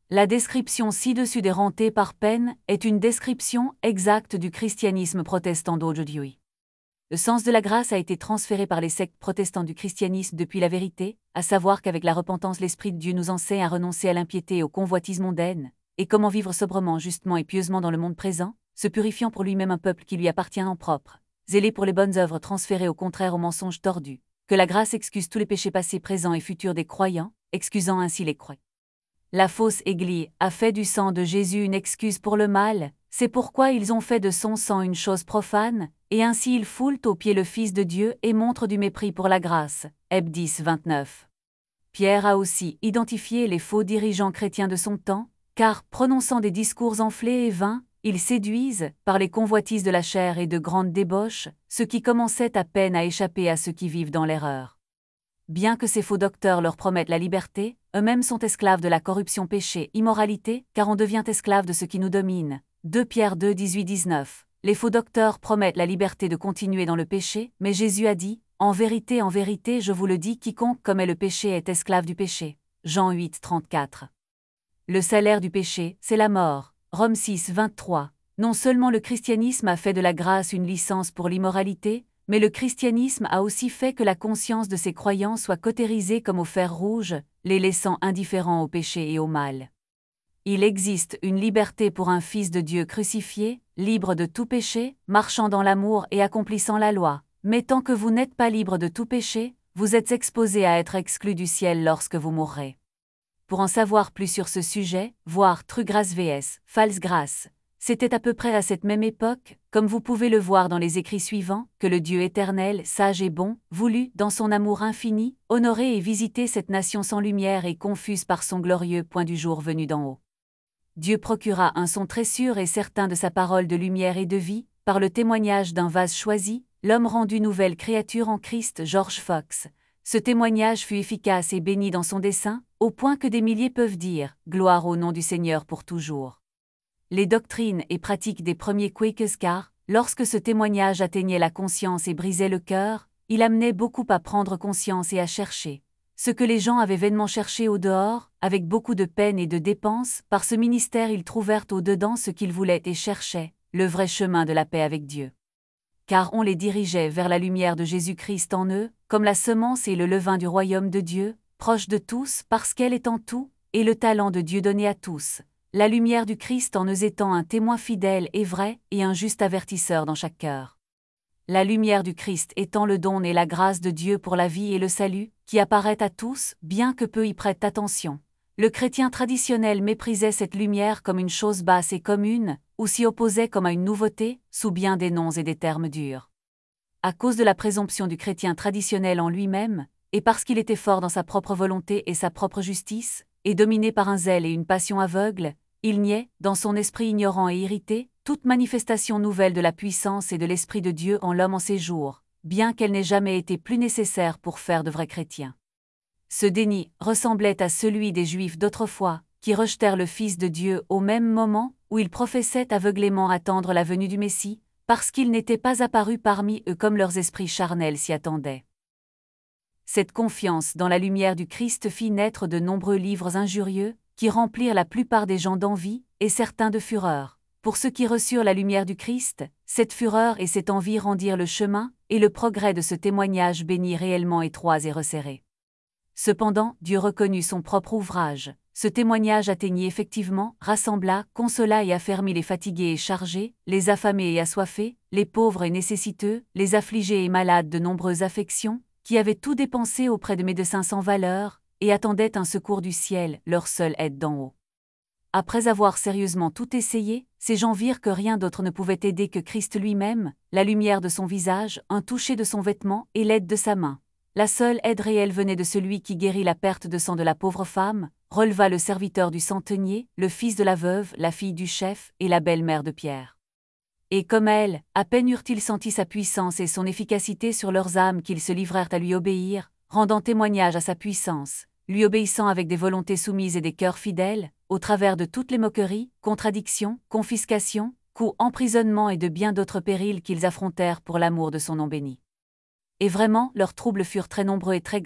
La description ci-dessus dérantée par Penn est une description exacte du christianisme protestant d'aujourd'hui. Le sens de la grâce a été transféré par les sectes protestantes du christianisme depuis la vérité, à savoir qu'avec la repentance l'Esprit de Dieu nous enseigne à renoncer à l'impiété et aux convoitises mondaines, et comment vivre sobrement, justement et pieusement dans le monde présent, se purifiant pour lui-même un peuple qui lui appartient en propre, zélé pour les bonnes œuvres transférées au contraire aux mensonges tordus, que la grâce excuse tous les péchés passés, présents et futurs des croyants, excusant ainsi les croix. La fausse Église a fait du sang de Jésus une excuse pour le mal, c'est pourquoi ils ont fait de son sang une chose profane, et ainsi ils foulent aux pieds le Fils de Dieu et montrent du mépris pour la grâce. Heb 10, 29. Pierre a aussi identifié les faux dirigeants chrétiens de son temps, car, prononçant des discours enflés et vains, ils séduisent, par les convoitises de la chair et de grandes débauches, ceux qui commençaient à peine à échapper à ceux qui vivent dans l'erreur. Bien que ces faux docteurs leur promettent la liberté, eux-mêmes sont esclaves de la corruption, péché, immoralité, car on devient esclave de ce qui nous domine. 2 Pierre 2, 18, 19. Les faux docteurs promettent la liberté de continuer dans le péché, mais Jésus a dit, « En vérité, je vous le dis, quiconque commet le péché est esclave du péché. » Jean 8, 34. Le salaire du péché, c'est la mort. Romains 6, 23. Non seulement le christianisme a fait de la grâce une licence pour l'immoralité, mais le christianisme a aussi fait que la conscience de ses croyants soit cautérisée comme au fer rouge, les laissant indifférents au péché et au mal. Il existe une liberté pour un Fils de Dieu crucifié, libre de tout péché, marchant dans l'amour et accomplissant la loi. Mais tant que vous n'êtes pas libre de tout péché, vous êtes exposé à être exclu du ciel lorsque vous mourrez. Pour en savoir plus sur ce sujet, voir True Grace vs False Grace. C'était à peu près à cette même époque, comme vous pouvez le voir dans les écrits suivants, que le Dieu éternel, sage et bon, voulut, dans son amour infini, honorer et visiter cette nation sans lumière et confuse par son glorieux point du jour venu d'en haut. Dieu procura un son très sûr et certain de sa parole de lumière et de vie, par le témoignage d'un vase choisi, l'homme rendu nouvelle créature en Christ. George Fox. Ce témoignage fut efficace et béni dans son dessein, au point que des milliers peuvent dire « Gloire au nom du Seigneur pour toujours ». Les doctrines et pratiques des premiers Quakers, car, lorsque ce témoignage atteignait la conscience et brisait le cœur, il amenait beaucoup à prendre conscience et à chercher. Ce que les gens avaient vainement cherché au dehors, avec beaucoup de peine et de dépenses, par ce ministère ils trouvèrent au dedans ce qu'ils voulaient et cherchaient, le vrai chemin de la paix avec Dieu. Car on les dirigeait vers la lumière de Jésus-Christ en eux, comme la semence et le levain du royaume de Dieu, proche de tous parce qu'elle est en tout, et le talent de Dieu donné à tous. La lumière du Christ en eux étant un témoin fidèle et vrai, et un juste avertisseur dans chaque cœur. La lumière du Christ étant le don et la grâce de Dieu pour la vie et le salut, qui apparaît à tous, bien que peu y prêtent attention. Le chrétien traditionnel méprisait cette lumière comme une chose basse et commune, ou s'y opposait comme à une nouveauté, sous bien des noms et des termes durs. À cause de la présomption du chrétien traditionnel en lui-même, et parce qu'il était fort dans sa propre volonté et sa propre justice, et dominé par un zèle et une passion aveugle, il niait, dans son esprit ignorant et irrité, toute manifestation nouvelle de la puissance et de l'Esprit de Dieu en l'homme en ces jours, bien qu'elle n'ait jamais été plus nécessaire pour faire de vrais chrétiens. Ce déni ressemblait à celui des Juifs d'autrefois, qui rejetèrent le Fils de Dieu au même moment où ils professaient aveuglément attendre la venue du Messie, parce qu'il n'était pas apparu parmi eux comme leurs esprits charnels s'y attendaient. Cette confiance dans la lumière du Christ fit naître de nombreux livres injurieux, qui remplirent la plupart des gens d'envie, et certains de fureur. Pour ceux qui reçurent la lumière du Christ, cette fureur et cette envie rendirent le chemin, et le progrès de ce témoignage béni réellement étroits et resserrés. Cependant, Dieu reconnut son propre ouvrage. Ce témoignage atteignit effectivement, rassembla, consola et affermit les fatigués et chargés, les affamés et assoiffés, les pauvres et nécessiteux, les affligés et malades de nombreuses affections, qui avaient tout dépensé auprès de médecins sans valeur, et attendaient un secours du ciel, leur seule aide d'en haut. Après avoir sérieusement tout essayé, ces gens virent que rien d'autre ne pouvait aider que Christ lui-même, la lumière de son visage, un toucher de son vêtement et l'aide de sa main. La seule aide réelle venait de celui qui guérit la perte de sang de la pauvre femme, releva le serviteur du centenier, le fils de la veuve, la fille du chef et la belle-mère de Pierre. Et comme elle, à peine eurent-ils senti sa puissance et son efficacité sur leurs âmes qu'ils se livrèrent à lui obéir, rendant témoignage à sa puissance, lui obéissant avec des volontés soumises et des cœurs fidèles, au travers de toutes les moqueries, contradictions, confiscations, coups, emprisonnements et de bien d'autres périls qu'ils affrontèrent pour l'amour de son nom béni. Et vraiment, leurs troubles furent très nombreux et très grands.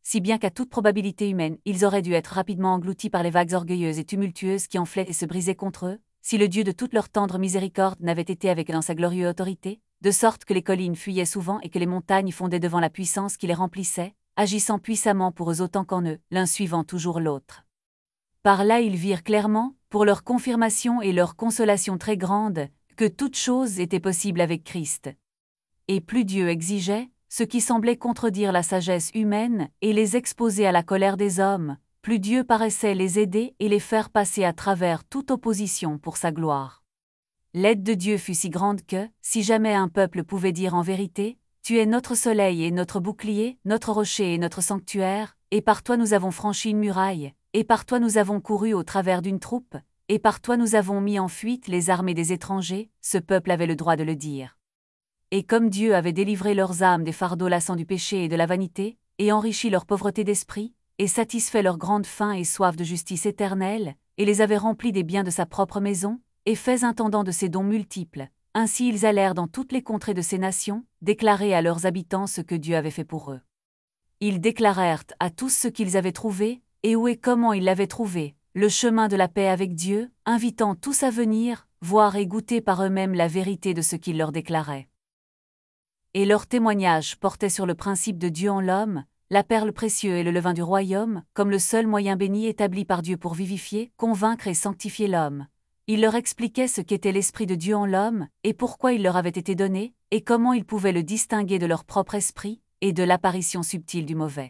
si bien qu'à toute probabilité humaine, ils auraient dû être rapidement engloutis par les vagues orgueilleuses et tumultueuses qui enflaient et se brisaient contre eux, si le Dieu de toute leur tendre miséricorde n'avait été avec eux dans sa glorieuse autorité, de sorte que les collines fuyaient souvent et que les montagnes fondaient devant la puissance qui les remplissait, agissant puissamment pour eux autant qu'en eux, l'un suivant toujours l'autre. Par là ils virent clairement, pour leur confirmation et leur consolation très grande, que toute chose était possible avec Christ. Et plus Dieu exigeait, ce qui semblait contredire la sagesse humaine et les exposer à la colère des hommes, plus Dieu paraissait les aider et les faire passer à travers toute opposition pour sa gloire. L'aide de Dieu fut si grande que, si jamais un peuple pouvait dire en vérité, « Tu es notre soleil et notre bouclier, notre rocher et notre sanctuaire, et par toi nous avons franchi une muraille, et par toi nous avons couru au travers d'une troupe, et par toi nous avons mis en fuite les armées des étrangers », ce peuple avait le droit de le dire. Et comme Dieu avait délivré leurs âmes des fardeaux lassants du péché et de la vanité, et enrichi leur pauvreté d'esprit, et satisfait leur grande faim et soif de justice éternelle, et les avait remplis des biens de sa propre maison, et faits intendants de ses dons multiples, ainsi ils allèrent dans toutes les contrées de ces nations, déclarer à leurs habitants ce que Dieu avait fait pour eux. Ils déclarèrent à tous ce qu'ils avaient trouvé, et où et comment ils l'avaient trouvé, le chemin de la paix avec Dieu, invitant tous à venir, voir et goûter par eux-mêmes la vérité de ce qu'il leur déclarait. Et leur témoignage portait sur le principe de Dieu en l'homme, la perle précieuse et le levain du royaume, comme le seul moyen béni établi par Dieu pour vivifier, convaincre et sanctifier l'homme. Il leur expliquait ce qu'était l'Esprit de Dieu en l'homme, et pourquoi il leur avait été donné, et comment ils pouvaient le distinguer de leur propre esprit, et de l'apparition subtile du mauvais.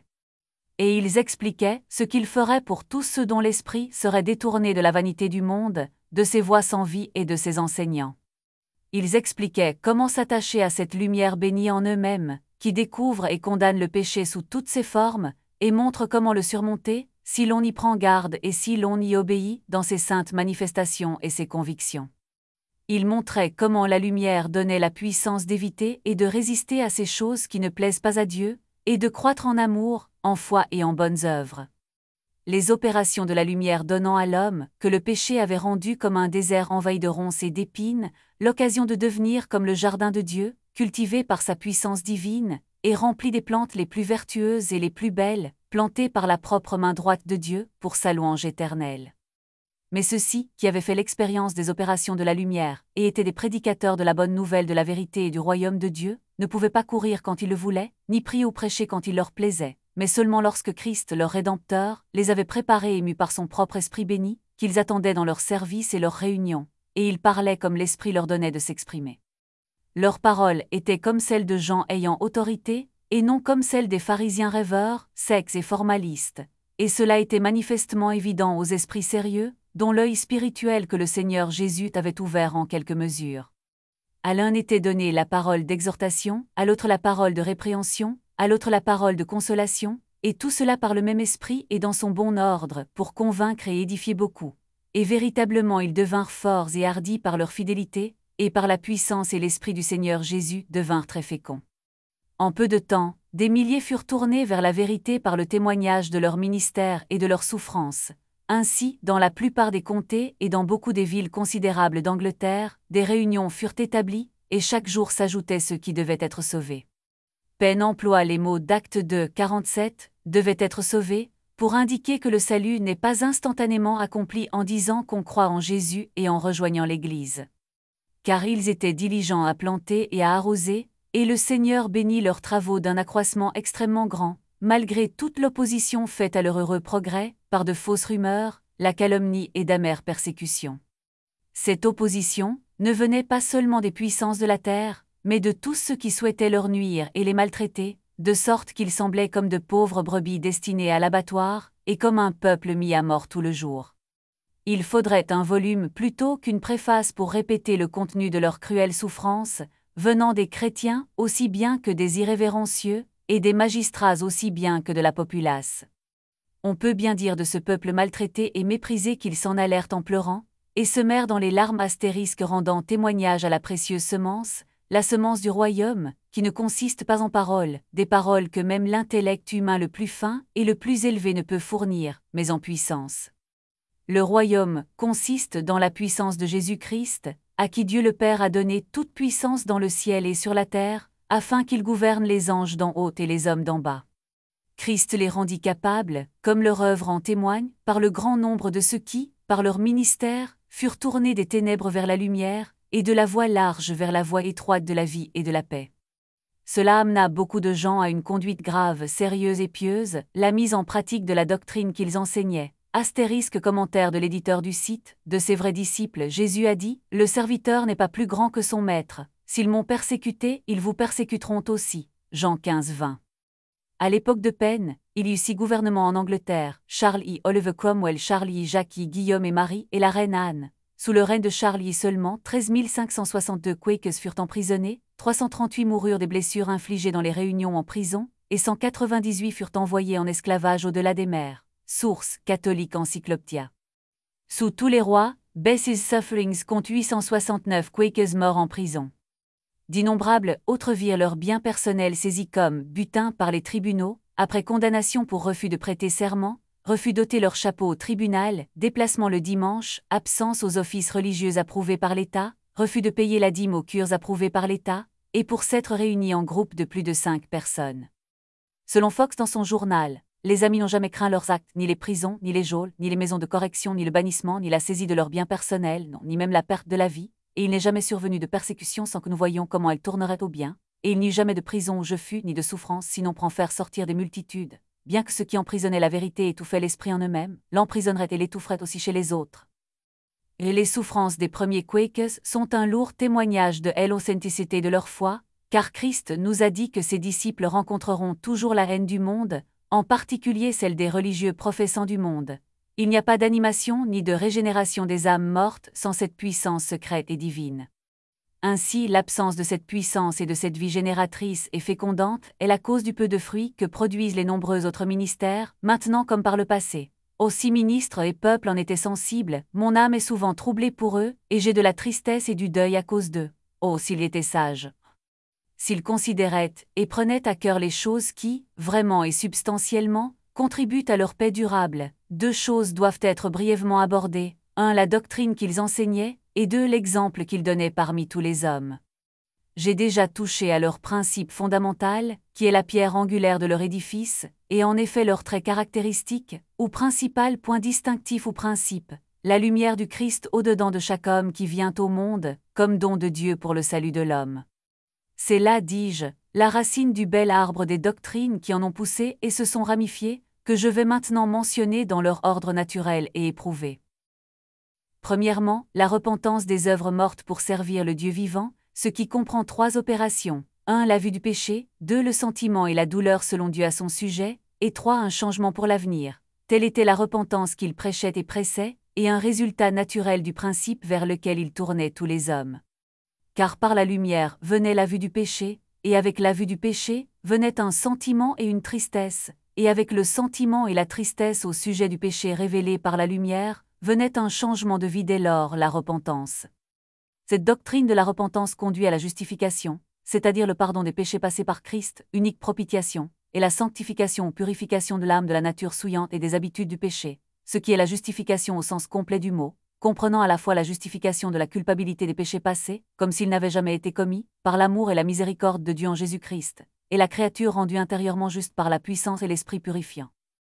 Et ils expliquaient ce qu'ils feraient pour tous ceux dont l'esprit serait détourné de la vanité du monde, de ses voies sans vie et de ses enseignants. Ils expliquaient comment s'attacher à cette lumière bénie en eux-mêmes, qui découvre et condamne le péché sous toutes ses formes, et montre comment le surmonter, si l'on y prend garde et si l'on y obéit dans ses saintes manifestations et ses convictions. Ils montraient comment la lumière donnait la puissance d'éviter et de résister à ces choses qui ne plaisent pas à Dieu, et de croître en amour, en foi et en bonnes œuvres. Les opérations de la lumière donnant à l'homme, que le péché avait rendu comme un désert envahi de ronces et d'épines, l'occasion de devenir comme le jardin de Dieu, cultivé par sa puissance divine, et rempli des plantes les plus vertueuses et les plus belles, plantées par la propre main droite de Dieu, pour sa louange éternelle. Mais ceux-ci, qui avaient fait l'expérience des opérations de la lumière, et étaient des prédicateurs de la bonne nouvelle de la vérité et du royaume de Dieu, ne pouvaient pas courir quand ils le voulaient, ni prier ou prêcher quand il leur plaisait, mais seulement lorsque Christ, leur Rédempteur, les avait préparés et mus par son propre Esprit béni, qu'ils attendaient dans leur service et leur réunion, et ils parlaient comme l'Esprit leur donnait de s'exprimer. Leurs paroles étaient comme celles de gens ayant autorité, et non comme celles des pharisiens rêveurs, secs et formalistes, et cela était manifestement évident aux esprits sérieux, dont l'œil spirituel que le Seigneur Jésus avait ouvert en quelque mesure. À l'un était donnée la parole d'exhortation, à l'autre la parole de répréhension, à l'autre la parole de consolation, et tout cela par le même esprit et dans son bon ordre, pour convaincre et édifier beaucoup. Et véritablement ils devinrent forts et hardis par leur fidélité, et par la puissance et l'esprit du Seigneur Jésus devinrent très féconds. En peu de temps, des milliers furent tournés vers la vérité par le témoignage de leur ministère et de leur souffrance. Ainsi, dans la plupart des comtés et dans beaucoup des villes considérables d'Angleterre, des réunions furent établies, et chaque jour s'ajoutaient ceux qui devaient être sauvés. Penn emploie les mots d'Acte 2, 47, « devait être sauvé », pour indiquer que le salut n'est pas instantanément accompli en disant qu'on croit en Jésus et en rejoignant l'Église. Car ils étaient diligents à planter et à arroser, et le Seigneur bénit leurs travaux d'un accroissement extrêmement grand, malgré toute l'opposition faite à leur heureux progrès, par de fausses rumeurs, la calomnie et d'amères persécutions. Cette opposition ne venait pas seulement des puissances de la terre, mais de tous ceux qui souhaitaient leur nuire et les maltraiter, de sorte qu'ils semblaient comme de pauvres brebis destinées à l'abattoir, et comme un peuple mis à mort tout le jour. Il faudrait un volume plutôt qu'une préface pour répéter le contenu de leurs cruelles souffrances, venant des chrétiens aussi bien que des irrévérencieux, et des magistrats aussi bien que de la populace. On peut bien dire de ce peuple maltraité et méprisé qu'ils s'en allèrent en pleurant, et semèrent dans les larmes astérisques rendant témoignage à la précieuse semence, la semence du royaume, qui ne consiste pas en paroles, des paroles que même l'intellect humain le plus fin et le plus élevé ne peut fournir, mais en puissance. Le royaume consiste dans la puissance de Jésus-Christ, à qui Dieu le Père a donné toute puissance dans le ciel et sur la terre, afin qu'il gouverne les anges d'en haut et les hommes d'en bas. Christ les rendit capables, comme leur œuvre en témoigne, par le grand nombre de ceux qui, par leur ministère, furent tournés des ténèbres vers la lumière, et de la voie large vers la voie étroite de la vie et de la paix. Cela amena beaucoup de gens à une conduite grave, sérieuse et pieuse, la mise en pratique de la doctrine qu'ils enseignaient. Astérisque commentaire de l'éditeur du site, de ses vrais disciples, Jésus a dit, « Le serviteur n'est pas plus grand que son maître. S'ils m'ont persécuté, ils vous persécuteront aussi. » Jean 15, 20. À l'époque de Penn, il y eut 6 gouvernements en Angleterre, Charles I. Oliver Cromwell, Charles I. Jacques I. Guillaume et Marie, et la reine Anne. Sous le règne de Charles I seulement, 13 562 Quakers furent emprisonnés, 338 moururent des blessures infligées dans les réunions en prison, et 198 furent envoyés en esclavage au-delà des mers. Source, Catholic Encyclopedia. Sous tous les rois, Bess's Sufferings compte 869 Quakers morts en prison. D'innombrables autres virent leurs biens personnels saisis comme butin par les tribunaux, après condamnation pour refus de prêter serment, refus d'ôter leur chapeau au tribunal, déplacement le dimanche, absence aux offices religieux approuvés par l'État, refus de payer la dîme aux cures approuvées par l'État, et pour s'être réunis en groupe de plus de 5 personnes. Selon Fox dans son journal, les amis n'ont jamais craint leurs actes, ni les prisons, ni les geôles, ni les maisons de correction, ni le bannissement, ni la saisie de leurs biens personnels, non, ni même la perte de la vie, et il n'est jamais survenu de persécution sans que nous voyions comment elle tournerait au bien, et il n'y eut jamais de prison où je fus, ni de souffrance sinon pour en faire sortir des multitudes, bien que ceux qui emprisonnaient la vérité étouffaient l'esprit en eux-mêmes, l'emprisonneraient et l'étoufferaient aussi chez les autres. Et les souffrances des premiers Quakers sont un lourd témoignage de l'authenticité de leur foi, car Christ nous a dit que ses disciples rencontreront toujours la haine du monde, en particulier celle des religieux professants du monde. Il n'y a pas d'animation ni de régénération des âmes mortes sans cette puissance secrète et divine. Ainsi, l'absence de cette puissance et de cette vie génératrice et fécondante est la cause du peu de fruits que produisent les nombreux autres ministères, maintenant comme par le passé. Aussi ministres et peuples en étaient sensibles, mon âme est souvent troublée pour eux, et j'ai de la tristesse et du deuil à cause d'eux. Oh, s'ils étaient sages! S'ils considéraient et prenaient à cœur les choses qui, vraiment et substantiellement, contribuent à leur paix durable, 2 choses doivent être brièvement abordées, 1. La doctrine qu'ils enseignaient, et 2. L'exemple qu'ils donnaient parmi tous les hommes. J'ai déjà touché à leur principe fondamental, qui est la pierre angulaire de leur édifice, et en effet leur trait caractéristique, ou principal point distinctif ou principe, la lumière du Christ au-dedans de chaque homme qui vient au monde, comme don de Dieu pour le salut de l'homme. C'est là, dis-je, la racine du bel arbre des doctrines qui en ont poussé et se sont ramifiées, que je vais maintenant mentionner dans leur ordre naturel et éprouvé. Premièrement, la repentance des œuvres mortes pour servir le Dieu vivant, ce qui comprend 3 opérations. 1. La vue du péché, 2. Le sentiment et la douleur selon Dieu à son sujet, et 3. Un changement pour l'avenir. Telle était la repentance qu'il prêchait et pressait, et un résultat naturel du principe vers lequel il tournait tous les hommes. Car par la lumière venait la vue du péché, et avec la vue du péché, venait un sentiment et une tristesse, et avec le sentiment et la tristesse au sujet du péché révélé par la lumière, venait un changement de vie dès lors, la repentance. Cette doctrine de la repentance conduit à la justification, c'est-à-dire le pardon des péchés passés par Christ, unique propitiation, et la sanctification ou purification de l'âme de la nature souillante et des habitudes du péché, ce qui est la justification au sens complet du mot, comprenant à la fois la justification de la culpabilité des péchés passés, comme s'ils n'avaient jamais été commis, par l'amour et la miséricorde de Dieu en Jésus-Christ, et la créature rendue intérieurement juste par la puissance et l'esprit purifiant.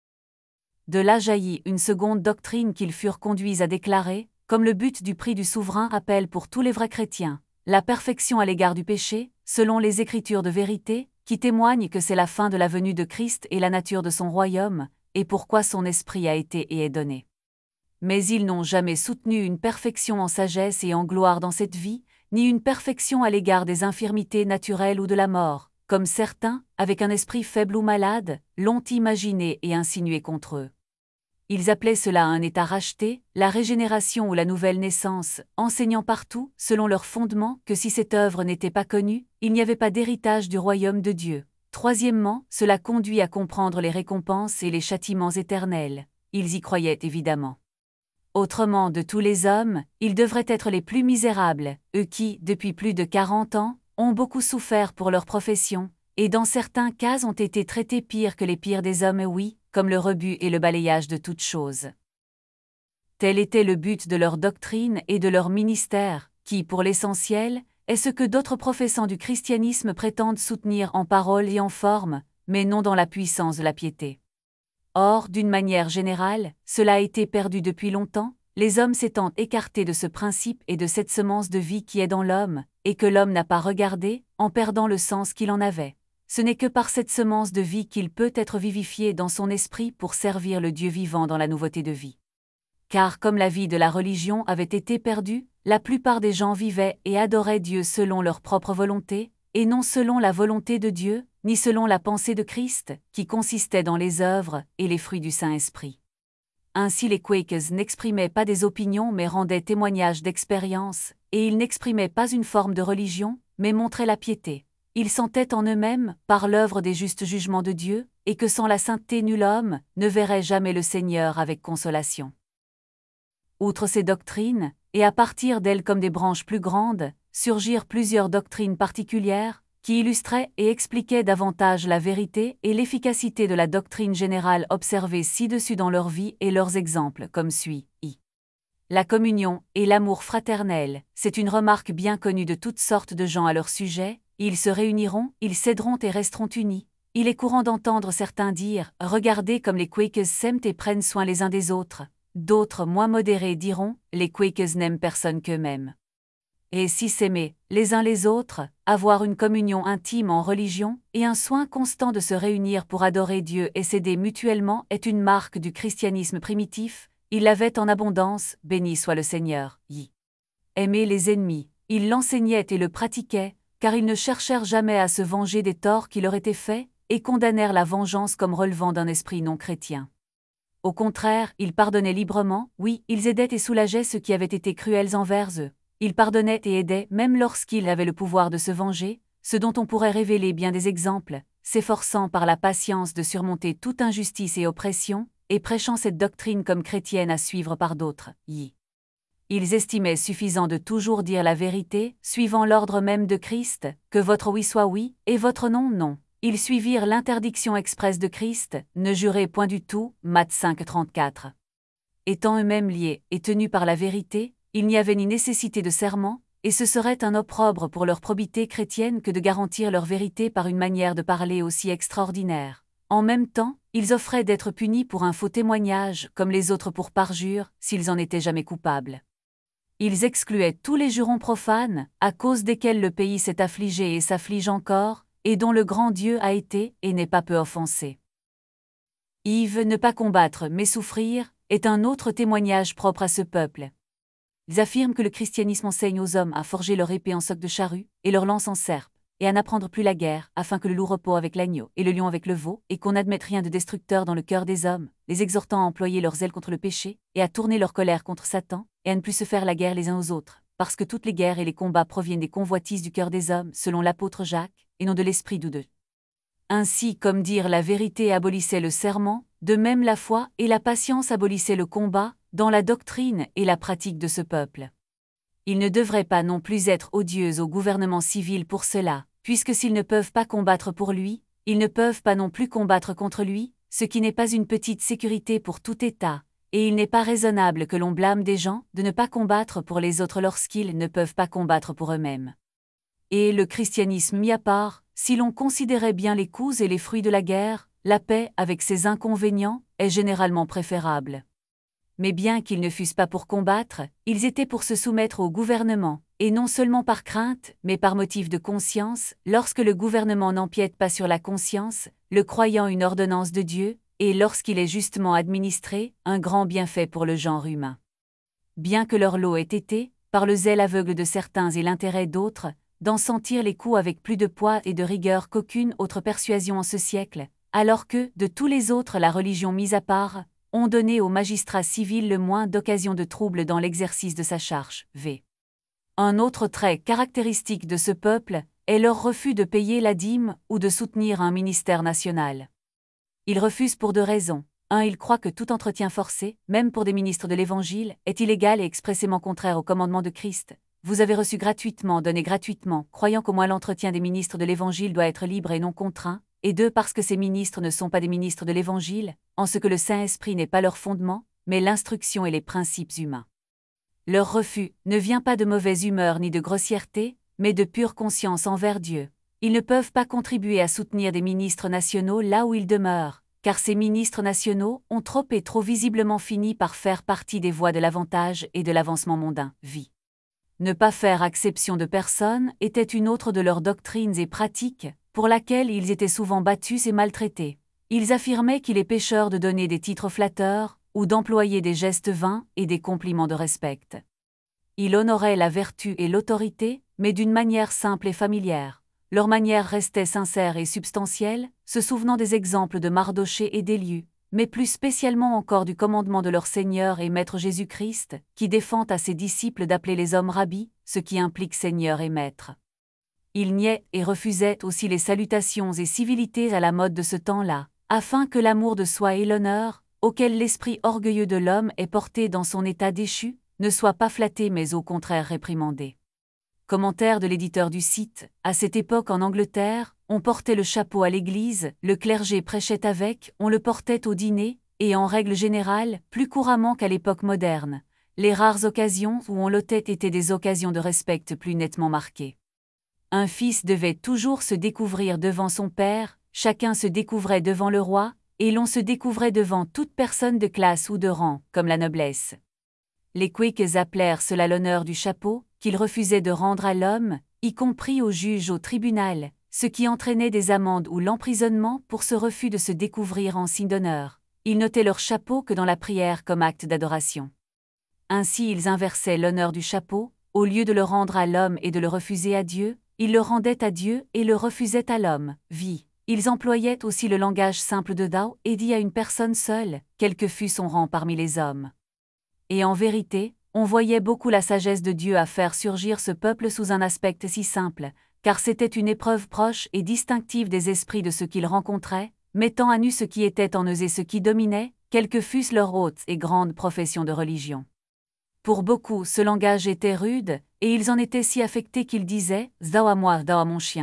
De là jaillit une seconde doctrine qu'ils furent conduits à déclarer, comme le but du prix du souverain appel pour tous les vrais chrétiens, la perfection à l'égard du péché, selon les Écritures de vérité, qui témoignent que c'est la fin de la venue de Christ et la nature de son royaume, et pourquoi son esprit a été et est donné. Mais ils n'ont jamais soutenu une perfection en sagesse et en gloire dans cette vie, ni une perfection à l'égard des infirmités naturelles ou de la mort, comme certains, avec un esprit faible ou malade, l'ont imaginé et insinué contre eux. Ils appelaient cela un état racheté, la régénération ou la nouvelle naissance, enseignant partout, selon leur fondement, que si cette œuvre n'était pas connue, il n'y avait pas d'héritage du royaume de Dieu. Troisièmement, cela conduit à comprendre les récompenses et les châtiments éternels. Ils y croyaient évidemment. Autrement, de tous les hommes, ils devraient être les plus misérables, eux qui, depuis plus de 40 ans, ont beaucoup souffert pour leur profession, et dans certains cas ont été traités pire que les pires des hommes, oui, comme le rebut et le balayage de toutes choses. Tel était le but de leur doctrine et de leur ministère, qui, pour l'essentiel, est ce que d'autres professants du christianisme prétendent soutenir en parole et en forme, mais non dans la puissance de la piété. Or, d'une manière générale, cela a été perdu depuis longtemps, les hommes s'étant écartés de ce principe et de cette semence de vie qui est dans l'homme, et que l'homme n'a pas regardé, en perdant le sens qu'il en avait. Ce n'est que par cette semence de vie qu'il peut être vivifié dans son esprit pour servir le Dieu vivant dans la nouveauté de vie. Car comme la vie de la religion avait été perdue, la plupart des gens vivaient et adoraient Dieu selon leur propre volonté, et non selon la volonté de Dieu, ni selon la pensée de Christ, qui consistait dans les œuvres et les fruits du Saint-Esprit. Ainsi les Quakers n'exprimaient pas des opinions mais rendaient témoignage d'expérience, et ils n'exprimaient pas une forme de religion, mais montraient la piété. Ils sentaient en eux-mêmes, par l'œuvre des justes jugements de Dieu, et que sans la sainteté nul homme ne verrait jamais le Seigneur avec consolation. Outre ces doctrines, et à partir d'elles comme des branches plus grandes, surgirent plusieurs doctrines particulières, qui illustraient et expliquaient davantage la vérité et l'efficacité de la doctrine générale observée ci-dessus dans leur vie et leurs exemples comme suit. La communion et l'amour fraternel, c'est une remarque bien connue de toutes sortes de gens à leur sujet, ils se réuniront, ils s'aideront et resteront unis. Il est courant d'entendre certains dire « Regardez comme les Quakers s'aiment et prennent soin les uns des autres ». D'autres moins modérés diront « Les Quakers n'aiment personne qu'eux-mêmes ». Et si s'aimer, les uns les autres, avoir une communion intime en religion, et un soin constant de se réunir pour adorer Dieu et s'aider mutuellement est une marque du christianisme primitif, il l'avait en abondance, béni soit le Seigneur. Aimer les ennemis, ils l'enseignaient et le pratiquaient, car ils ne cherchèrent jamais à se venger des torts qui leur étaient faits, et condamnèrent la vengeance comme relevant d'un esprit non chrétien. Au contraire, ils pardonnaient librement, oui, ils aidaient et soulageaient ceux qui avaient été cruels envers eux. Ils pardonnaient et aidaient même lorsqu'ils avaient le pouvoir de se venger, ce dont on pourrait révéler bien des exemples, s'efforçant par la patience de surmonter toute injustice et oppression, et prêchant cette doctrine comme chrétienne à suivre par d'autres. Ils estimaient suffisant de toujours dire la vérité, suivant l'ordre même de Christ, que votre oui soit oui, et votre non non. Ils suivirent l'interdiction expresse de Christ, ne jurez point du tout, Matthieu 5,34. Étant eux-mêmes liés et tenus par la vérité, il n'y avait ni nécessité de serment, et ce serait un opprobre pour leur probité chrétienne que de garantir leur vérité par une manière de parler aussi extraordinaire. En même temps, ils offraient d'être punis pour un faux témoignage, comme les autres pour parjure, s'ils en étaient jamais coupables. Ils excluaient tous les jurons profanes, à cause desquels le pays s'est affligé et s'afflige encore, et dont le grand Dieu a été et n'est pas peu offensé. Yves, ne pas combattre mais souffrir, est un autre témoignage propre à ce peuple. Ils affirment que le christianisme enseigne aux hommes à forger leur épée en soc de charrue, et leur lance en serpe, et à n'apprendre plus la guerre, afin que le loup repose avec l'agneau, et le lion avec le veau, et qu'on n'admette rien de destructeur dans le cœur des hommes, les exhortant à employer leurs ailes contre le péché, et à tourner leur colère contre Satan, et à ne plus se faire la guerre les uns aux autres, parce que toutes les guerres et les combats proviennent des convoitises du cœur des hommes, selon l'apôtre Jacques, et non de l'esprit d'eux. Ainsi, comme dire la vérité abolissait le serment, de même la foi et la patience abolissaient le combat, dans la doctrine et la pratique de ce peuple. Ils ne devraient pas non plus être odieux au gouvernement civil pour cela, puisque s'ils ne peuvent pas combattre pour lui, ils ne peuvent pas non plus combattre contre lui, ce qui n'est pas une petite sécurité pour tout État, et il n'est pas raisonnable que l'on blâme des gens de ne pas combattre pour les autres lorsqu'ils ne peuvent pas combattre pour eux-mêmes. Et le christianisme mis à part, si l'on considérait bien les coûts et les fruits de la guerre, la paix, avec ses inconvénients, est généralement préférable. Mais bien qu'ils ne fussent pas pour combattre, ils étaient pour se soumettre au gouvernement, et non seulement par crainte, mais par motif de conscience, lorsque le gouvernement n'empiète pas sur la conscience, le croyant une ordonnance de Dieu, et lorsqu'il est justement administré, un grand bienfait pour le genre humain. Bien que leur lot ait été, par le zèle aveugle de certains et l'intérêt d'autres, d'en sentir les coups avec plus de poids et de rigueur qu'aucune autre persuasion en ce siècle, alors que, de tous les autres la religion mise à part, ont donné au magistrat civil le moins d'occasions de trouble dans l'exercice de sa charge. Un autre trait caractéristique de ce peuple est leur refus de payer la dîme ou de soutenir un ministère national. Ils refusent pour deux raisons. 1. Ils croient que tout entretien forcé, même pour des ministres de l'Évangile, est illégal et expressément contraire au commandement de Christ. Vous avez reçu gratuitement, donné gratuitement, croyant qu'au moins l'entretien des ministres de l'Évangile doit être libre et non contraint. Et 2. Parce que ces ministres ne sont pas des ministres de l'Évangile, en ce que le Saint-Esprit n'est pas leur fondement, mais l'instruction et les principes humains. Leur refus ne vient pas de mauvaise humeur ni de grossièreté, mais de pure conscience envers Dieu. Ils ne peuvent pas contribuer à soutenir des ministres nationaux là où ils demeurent, car ces ministres nationaux ont trop et trop visiblement fini par faire partie des voies de l'avantage et de l'avancement mondain. Vie. Ne pas faire exception de personne était une autre de leurs doctrines et pratiques, pour laquelle ils étaient souvent battus et maltraités. Ils affirmaient qu'il est pécheur de donner des titres flatteurs, ou d'employer des gestes vains et des compliments de respect. Ils honoraient la vertu et l'autorité, mais d'une manière simple et familière. Leur manière restait sincère et substantielle, se souvenant des exemples de Mardochée et d'Éliu, mais plus spécialement encore du commandement de leur Seigneur et Maître Jésus-Christ, qui défend à ses disciples d'appeler les hommes rabbis, ce qui implique Seigneur et Maître. Ils niaient et refusaient aussi les salutations et civilités à la mode de ce temps-là, afin que l'amour de soi et l'honneur, auquel l'esprit orgueilleux de l'homme est porté dans son état déchu, ne soit pas flatté mais au contraire réprimandé. Commentaire de l'éditeur du site. À cette époque en Angleterre, on portait le chapeau à l'église, le clergé prêchait avec, on le portait au dîner, et en règle générale, plus couramment qu'à l'époque moderne. Les rares occasions où on l'ôtait étaient des occasions de respect plus nettement marquées. Un fils devait toujours se découvrir devant son père, chacun se découvrait devant le roi, et l'on se découvrait devant toute personne de classe ou de rang, comme la noblesse. Les Quakes appelèrent cela l'honneur du chapeau, qu'ils refusaient de rendre à l'homme, y compris au juge au tribunal, ce qui entraînait des amendes ou l'emprisonnement pour ce refus de se découvrir en signe d'honneur. Ils notaient leur chapeau que dans la prière comme acte d'adoration. Ainsi ils inversaient l'honneur du chapeau, au lieu de le rendre à l'homme et de le refuser à Dieu, ils le rendaient à Dieu et le refusaient à l'homme. Vie. Ils employaient aussi le langage simple de Dao et dit à une personne seule, quel que fût son rang parmi les hommes. Et en vérité, on voyait beaucoup la sagesse de Dieu à faire surgir ce peuple sous un aspect si simple, car c'était une épreuve proche et distinctive des esprits de ce qu'ils rencontraient, mettant à nu ce qui était en eux et ce qui dominait, quelles que fussent leurs hautes et grandes professions de religion. Pour beaucoup, ce langage était rude, et ils en étaient si affectés qu'ils disaient « Zao à moi, Zao à mon chien ».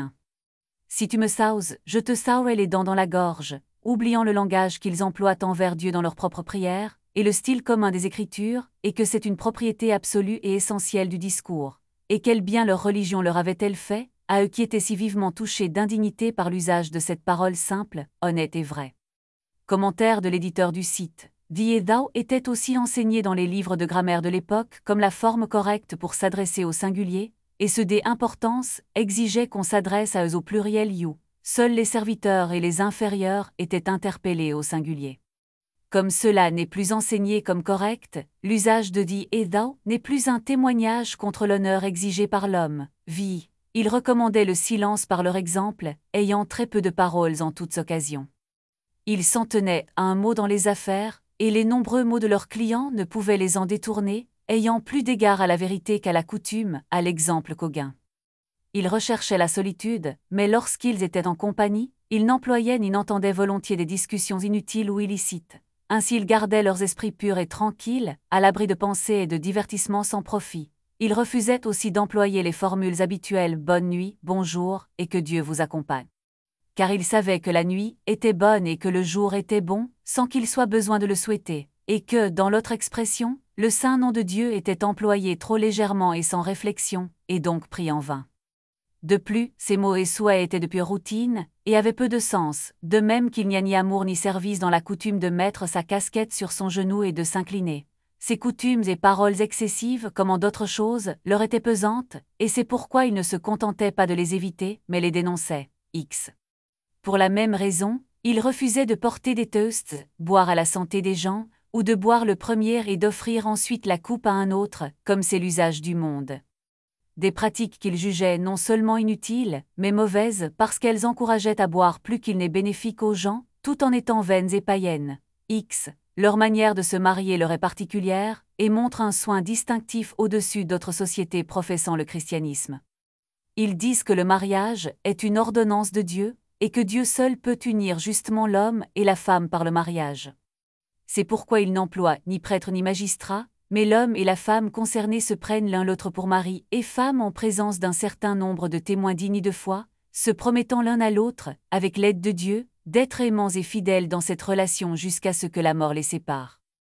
Si tu me sauves, je te sauverai les dents dans la gorge, oubliant le langage qu'ils emploient envers Dieu dans leur propre prière, et le style commun des Écritures, et que c'est une propriété absolue et essentielle du discours. Et quel bien leur religion leur avait-elle fait, à eux qui étaient si vivement touchés d'indignité par l'usage de cette parole simple, honnête et vraie. Commentaire de l'éditeur du site. Di et Dao était aussi enseigné dans les livres de grammaire de l'époque comme la forme correcte pour s'adresser au singulier, et ce des importances exigeait qu'on s'adresse à eux au pluriel you. Seuls les serviteurs et les inférieurs étaient interpellés au singulier. Comme cela n'est plus enseigné comme correct, l'usage de Di et Dao n'est plus un témoignage contre l'honneur exigé par l'homme. Vie. Ils recommandaient le silence par leur exemple, ayant très peu de paroles en toutes occasions. Ils s'en tenaient à un mot dans les affaires, et les nombreux mots de leurs clients ne pouvaient les en détourner, ayant plus d'égard à la vérité qu'à la coutume, à l'exemple qu'au gain. Ils recherchaient la solitude, mais lorsqu'ils étaient en compagnie, ils n'employaient ni n'entendaient volontiers des discussions inutiles ou illicites. Ainsi ils gardaient leurs esprits purs et tranquilles, à l'abri de pensées et de divertissements sans profit. Ils refusaient aussi d'employer les formules habituelles « bonne nuit »,« bonjour » et « que Dieu vous accompagne ». Car ils savaient que la nuit était bonne et que le jour était bon, sans qu'il soit besoin de le souhaiter, et que, dans l'autre expression, le saint nom de Dieu était employé trop légèrement et sans réflexion, et donc pris en vain. De plus, ces mots et souhaits étaient de pure routine, et avaient peu de sens, de même qu'il n'y a ni amour ni service dans la coutume de mettre sa casquette sur son genou et de s'incliner. Ces coutumes et paroles excessives, comme en d'autres choses, leur étaient pesantes, et c'est pourquoi ils ne se contentaient pas de les éviter, mais les dénonçaient. X. Pour la même raison, ils refusaient de porter des toasts, boire à la santé des gens, ou de boire le premier et d'offrir ensuite la coupe à un autre, comme c'est l'usage du monde. Des pratiques qu'ils jugeaient non seulement inutiles, mais mauvaises parce qu'elles encourageaient à boire plus qu'il n'est bénéfique aux gens, tout en étant vaines et païennes. X. Leur manière de se marier leur est particulière, et montre un soin distinctif au-dessus d'autres sociétés professant le christianisme. Ils disent que le mariage est une ordonnance de Dieu, et que Dieu seul peut unir justement l'homme et la femme par le mariage. C'est pourquoi ils n'emploient ni prêtre ni magistrat, mais l'homme et la femme concernés se prennent l'un l'autre pour mari et femme en présence d'un certain nombre de témoins dignes de foi, se promettant l'un à l'autre, avec l'aide de Dieu, d'être aimants et fidèles dans cette relation jusqu'à ce que la mort les sépare.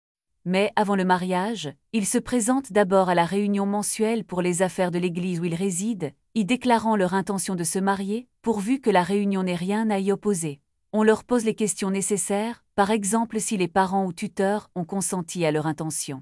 Mais, avant le mariage, ils se présentent d'abord à la réunion mensuelle pour les affaires de l'église où ils résident, y déclarant leur intention de se marier, pourvu que la réunion n'ait rien à y opposer. On leur pose les questions nécessaires, par exemple si les parents ou tuteurs ont consenti à leur intention.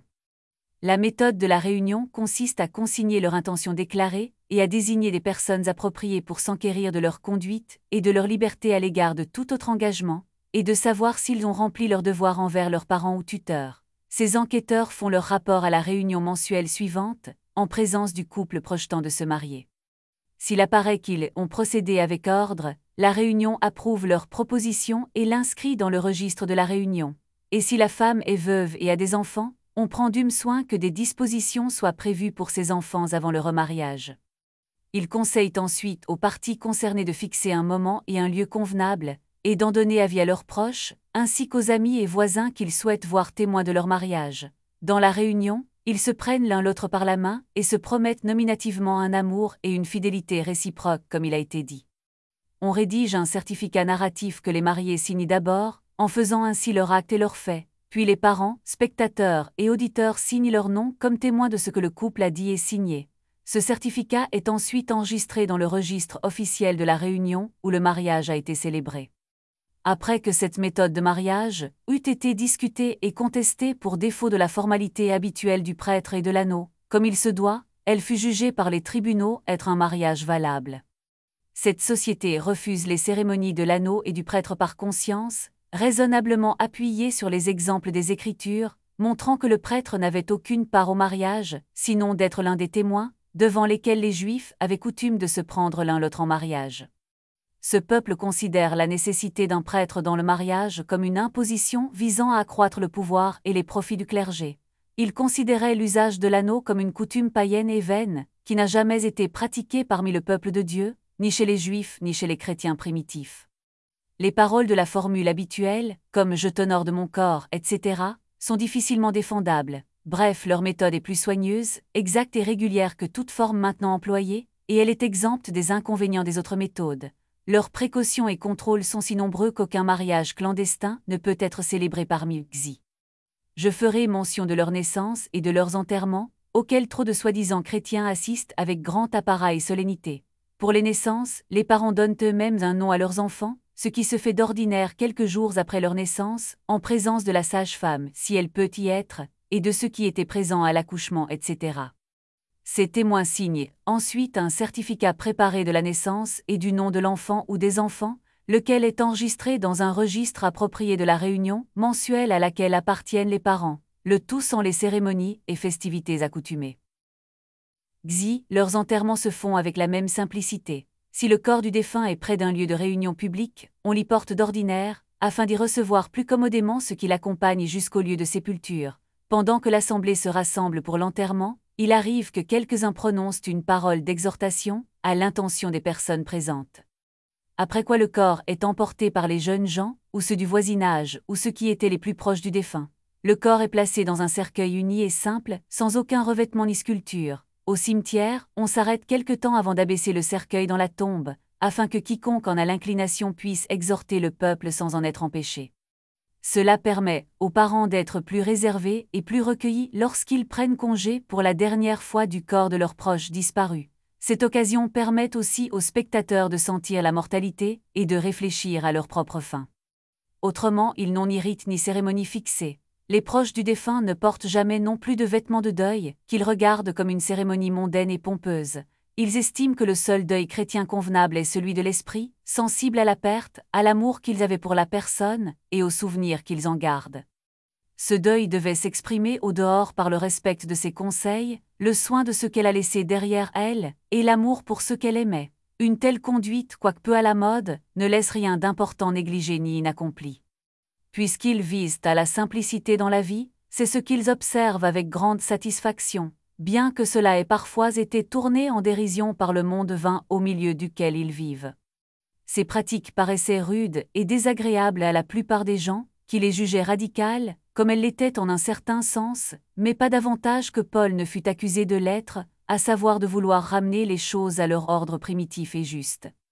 La méthode de la réunion consiste à consigner leur intention déclarée et à désigner des personnes appropriées pour s'enquérir de leur conduite et de leur liberté à l'égard de tout autre engagement, et de savoir s'ils ont rempli leurs devoirs envers leurs parents ou tuteurs. Ces enquêteurs font leur rapport à la réunion mensuelle suivante, en présence du couple projetant de se marier. S'il apparaît qu'ils ont procédé avec ordre, la réunion approuve leur proposition et l'inscrit dans le registre de la réunion. Et si la femme est veuve et a des enfants, on prend dûme soin que des dispositions soient prévues pour ces enfants avant le remariage. Ils conseillent ensuite aux parties concernées de fixer un moment et un lieu convenables, et d'en donner avis à leurs proches, ainsi qu'aux amis et voisins qu'ils souhaitent voir témoins de leur mariage. Dans la réunion, ils se prennent l'un l'autre par la main et se promettent nominativement un amour et une fidélité réciproque comme il a été dit. On rédige un certificat narratif que les mariés signent d'abord, en faisant ainsi leur acte et leurs faits, puis les parents, spectateurs et auditeurs signent leur nom comme témoins de ce que le couple a dit et signé. Ce certificat est ensuite enregistré dans le registre officiel de la réunion où le mariage a été célébré. Après que cette méthode de mariage eut été discutée et contestée pour défaut de la formalité habituelle du prêtre et de l'anneau, comme il se doit, elle fut jugée par les tribunaux être un mariage valable. Cette société refuse les cérémonies de l'anneau et du prêtre par conscience, raisonnablement appuyée sur les exemples des Écritures, montrant que le prêtre n'avait aucune part au mariage, sinon d'être l'un des témoins, devant lesquels les Juifs avaient coutume de se prendre l'un l'autre en mariage. Ce peuple considère la nécessité d'un prêtre dans le mariage comme une imposition visant à accroître le pouvoir et les profits du clergé. Il considérait l'usage de l'anneau comme une coutume païenne et vaine, qui n'a jamais été pratiquée parmi le peuple de Dieu, ni chez les Juifs ni chez les chrétiens primitifs. Les paroles de la formule habituelle, comme « je t'honore de mon corps », etc., sont difficilement défendables. Bref, leur méthode est plus soigneuse, exacte et régulière que toute forme maintenant employée, et elle est exempte des inconvénients des autres méthodes. Leurs précautions et contrôles sont si nombreux qu'aucun mariage clandestin ne peut être célébré parmi Xi. Je ferai mention de leur naissance et de leurs enterrements, auxquels trop de soi-disant chrétiens assistent avec grand apparat et solennité. Pour les naissances, les parents donnent eux-mêmes un nom à leurs enfants, ce qui se fait d'ordinaire quelques jours après leur naissance, en présence de la sage-femme, si elle peut y être, et de ceux qui étaient présents à l'accouchement, etc. Ces témoins signent ensuite un certificat préparé de la naissance et du nom de l'enfant ou des enfants, lequel est enregistré dans un registre approprié de la réunion mensuelle à laquelle appartiennent les parents, le tout sans les cérémonies et festivités accoutumées. Xi, leurs enterrements se font avec la même simplicité. Si le corps du défunt est près d'un lieu de réunion publique, on l'y porte d'ordinaire, afin d'y recevoir plus commodément ceux qui l'accompagnent jusqu'au lieu de sépulture. Pendant que l'assemblée se rassemble pour l'enterrement, il arrive que quelques-uns prononcent une parole d'exhortation à l'intention des personnes présentes. Après quoi le corps est emporté par les jeunes gens, ou ceux du voisinage, ou ceux qui étaient les plus proches du défunt. Le corps est placé dans un cercueil uni et simple, sans aucun revêtement ni sculpture. Au cimetière, on s'arrête quelque temps avant d'abaisser le cercueil dans la tombe, afin que quiconque en a l'inclination puisse exhorter le peuple sans en être empêché. Cela permet aux parents d'être plus réservés et plus recueillis lorsqu'ils prennent congé pour la dernière fois du corps de leurs proches disparus. Cette occasion permet aussi aux spectateurs de sentir la mortalité et de réfléchir à leur propre fin. Autrement, ils n'ont ni rite ni cérémonie fixée. Les proches du défunt ne portent jamais non plus de vêtements de deuil, qu'ils regardent comme une cérémonie mondaine et pompeuse. Ils estiment que le seul deuil chrétien convenable est celui de l'esprit, sensible à la perte, à l'amour qu'ils avaient pour la personne, et aux souvenirs qu'ils en gardent. Ce deuil devait s'exprimer au dehors par le respect de ses conseils, le soin de ce qu'elle a laissé derrière elle, et l'amour pour ceux qu'elle aimait. Une telle conduite, quoique peu à la mode, ne laisse rien d'important négligé ni inaccompli. Puisqu'ils visent à la simplicité dans la vie, c'est ce qu'ils observent avec grande satisfaction, bien que cela ait parfois été tourné en dérision par le monde vain au milieu duquel ils vivent. Ces pratiques paraissaient rudes et désagréables à la plupart des gens, qui les jugeaient radicales, comme elles l'étaient en un certain sens, mais pas davantage que Paul ne fut accusé de l'être, à savoir de vouloir ramener les choses à leur ordre primitif et juste.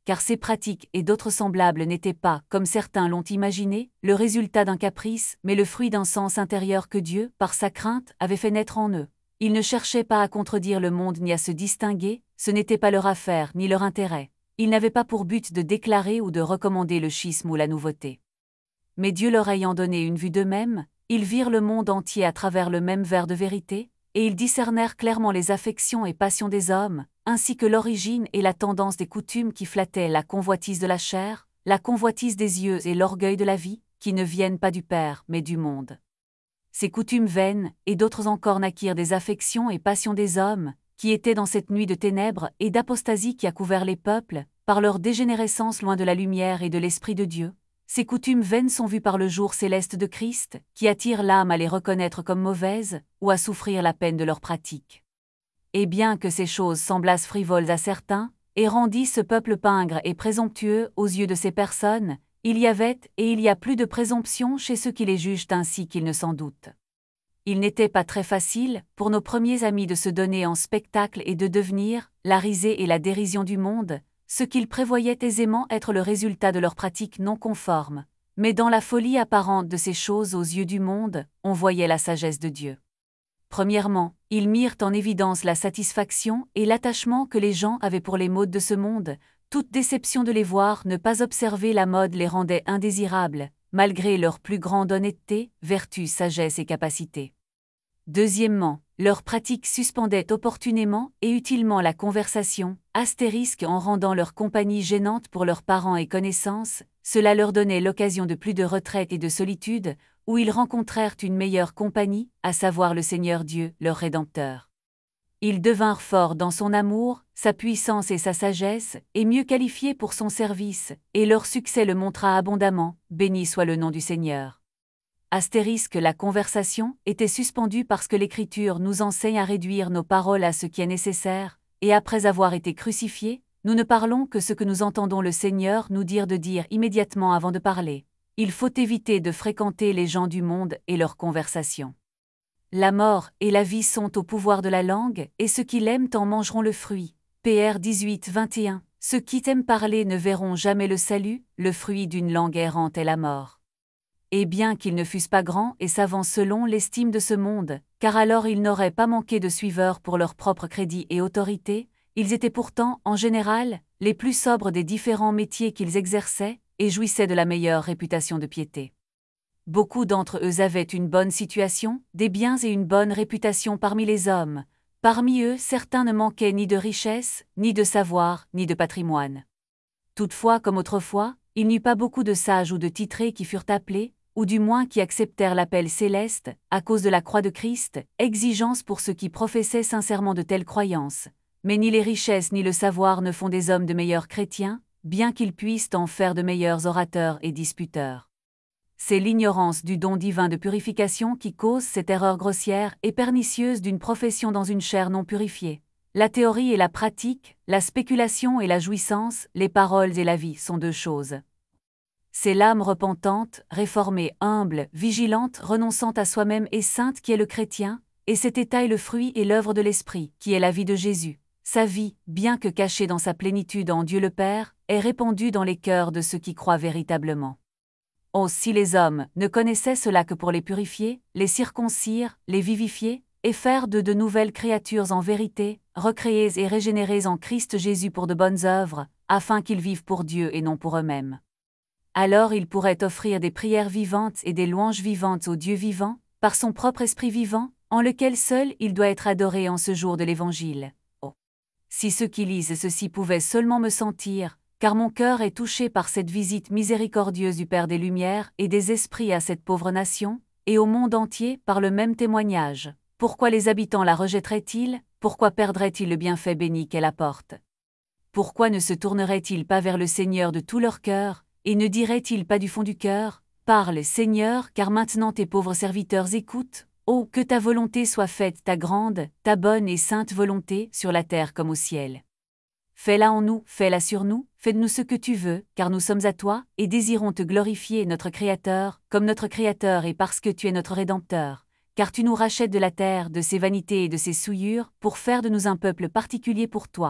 car ces pratiques et d'autres semblables n'étaient pas, comme certains l'ont imaginé, le résultat d'un caprice, mais le fruit d'un sens intérieur que Dieu, par sa crainte, avait fait naître en eux. Ils ne cherchaient pas à contredire le monde ni à se distinguer, ce n'était pas leur affaire ni leur intérêt. Ils n'avaient pas pour but de déclarer ou de recommander le schisme ou la nouveauté. Mais Dieu leur ayant donné une vue d'eux-mêmes, ils virent le monde entier à travers le même verre de vérité, et ils discernèrent clairement les affections et passions des hommes, ainsi que l'origine et la tendance des coutumes qui flattaient la convoitise de la chair, la convoitise des yeux et l'orgueil de la vie, qui ne viennent pas du Père, mais du monde. Ces coutumes vaines, et d'autres encore naquirent des affections et passions des hommes, qui étaient dans cette nuit de ténèbres et d'apostasie qui a couvert les peuples, par leur dégénérescence loin de la lumière et de l'Esprit de Dieu. Ces coutumes vaines sont vues par le jour céleste de Christ, qui attire l'âme à les reconnaître comme mauvaises, ou à souffrir la peine de leur pratique. Et bien que ces choses semblassent frivoles à certains, et rendissent ce peuple pingre et présomptueux aux yeux de ces personnes, il y avait et il y a plus de présomption chez ceux qui les jugent ainsi qu'ils ne s'en doutent. Il n'était pas très facile, pour nos premiers amis de se donner en spectacle et de devenir, la risée et la dérision du monde, ce qu'ils prévoyaient aisément être le résultat de leurs pratiques non conformes, mais dans la folie apparente de ces choses aux yeux du monde, on voyait la sagesse de Dieu. Premièrement, ils mirent en évidence la satisfaction et l'attachement que les gens avaient pour les modes de ce monde. Toute déception de les voir ne pas observer la mode les rendait indésirables, malgré leur plus grande honnêteté, vertu, sagesse et capacité. Deuxièmement, leurs pratiques suspendaient opportunément et utilement la conversation, astérisque en rendant leur compagnie gênante pour leurs parents et connaissances, cela leur donnait l'occasion de plus de retraite et de solitude, où ils rencontrèrent une meilleure compagnie, à savoir le Seigneur Dieu, leur Rédempteur. Ils devinrent forts dans son amour, sa puissance et sa sagesse, et mieux qualifiés pour son service, et leur succès le montra abondamment, béni soit le nom du Seigneur. Astérisque la conversation était suspendue parce que l'Écriture nous enseigne à réduire nos paroles à ce qui est nécessaire, et après avoir été crucifiés, nous ne parlons que ce que nous entendons le Seigneur nous dire de dire immédiatement avant de parler. Il faut éviter de fréquenter les gens du monde et leurs conversations. La mort et la vie sont au pouvoir de la langue, et ceux qui l'aiment en mangeront le fruit. PR 18-21. Ceux qui t'aiment parler ne verront jamais le salut, le fruit d'une langue errante est la mort. Et bien qu'ils ne fussent pas grands et savants selon l'estime de ce monde, car alors ils n'auraient pas manqué de suiveurs pour leur propre crédit et autorité, ils étaient pourtant, en général, les plus sobres des différents métiers qu'ils exerçaient, et jouissaient de la meilleure réputation de piété. Beaucoup d'entre eux avaient une bonne situation, des biens et une bonne réputation parmi les hommes. Parmi eux, certains ne manquaient ni de richesse, ni de savoir, ni de patrimoine. Toutefois, comme autrefois, il n'y eut pas beaucoup de sages ou de titrés qui furent appelés, ou du moins qui acceptèrent l'appel céleste, à cause de la croix de Christ, exigence pour ceux qui professaient sincèrement de telles croyances. Mais ni les richesses ni le savoir ne font des hommes de meilleurs chrétiens, bien qu'ils puissent en faire de meilleurs orateurs et disputeurs. C'est l'ignorance du don divin de purification qui cause cette erreur grossière et pernicieuse d'une profession dans une chair non purifiée. La théorie et la pratique, la spéculation et la jouissance, les paroles et la vie sont deux choses. C'est l'âme repentante, réformée, humble, vigilante, renonçant à soi-même et sainte qui est le chrétien, et cet état est le fruit et l'œuvre de l'Esprit, qui est la vie de Jésus. Sa vie, bien que cachée dans sa plénitude en Dieu le Père, est répandue dans les cœurs de ceux qui croient véritablement. Oh, si les hommes ne connaissaient cela que pour les purifier, les circoncire, les vivifier, et faire d'eux de nouvelles créatures en vérité, recréées et régénérées en Christ Jésus pour de bonnes œuvres, afin qu'ils vivent pour Dieu et non pour eux-mêmes. Alors ils pourraient offrir des prières vivantes et des louanges vivantes au Dieu vivant, par son propre Esprit vivant, en lequel seul il doit être adoré en ce jour de l'Évangile. Oh! Si ceux qui lisent ceci pouvaient seulement me sentir, car mon cœur est touché par cette visite miséricordieuse du Père des Lumières et des esprits à cette pauvre nation, et au monde entier par le même témoignage. Pourquoi les habitants la rejetteraient-ils? Pourquoi perdraient-ils le bienfait béni qu'elle apporte? Pourquoi ne se tourneraient-ils pas vers le Seigneur de tout leur cœur, et ne diraient-ils pas du fond du cœur, « Parle, Seigneur, car maintenant tes pauvres serviteurs écoutent. Oh, que ta volonté soit faite, ta grande, ta bonne et sainte volonté, sur la terre comme au ciel. Fais-la en nous, fais-la sur nous, fais de nous ce que tu veux, car nous sommes à toi, et désirons te glorifier, notre Créateur, comme notre Créateur et parce que tu es notre Rédempteur. Car tu nous rachètes de la terre, de ses vanités et de ses souillures, pour faire de nous un peuple particulier pour toi.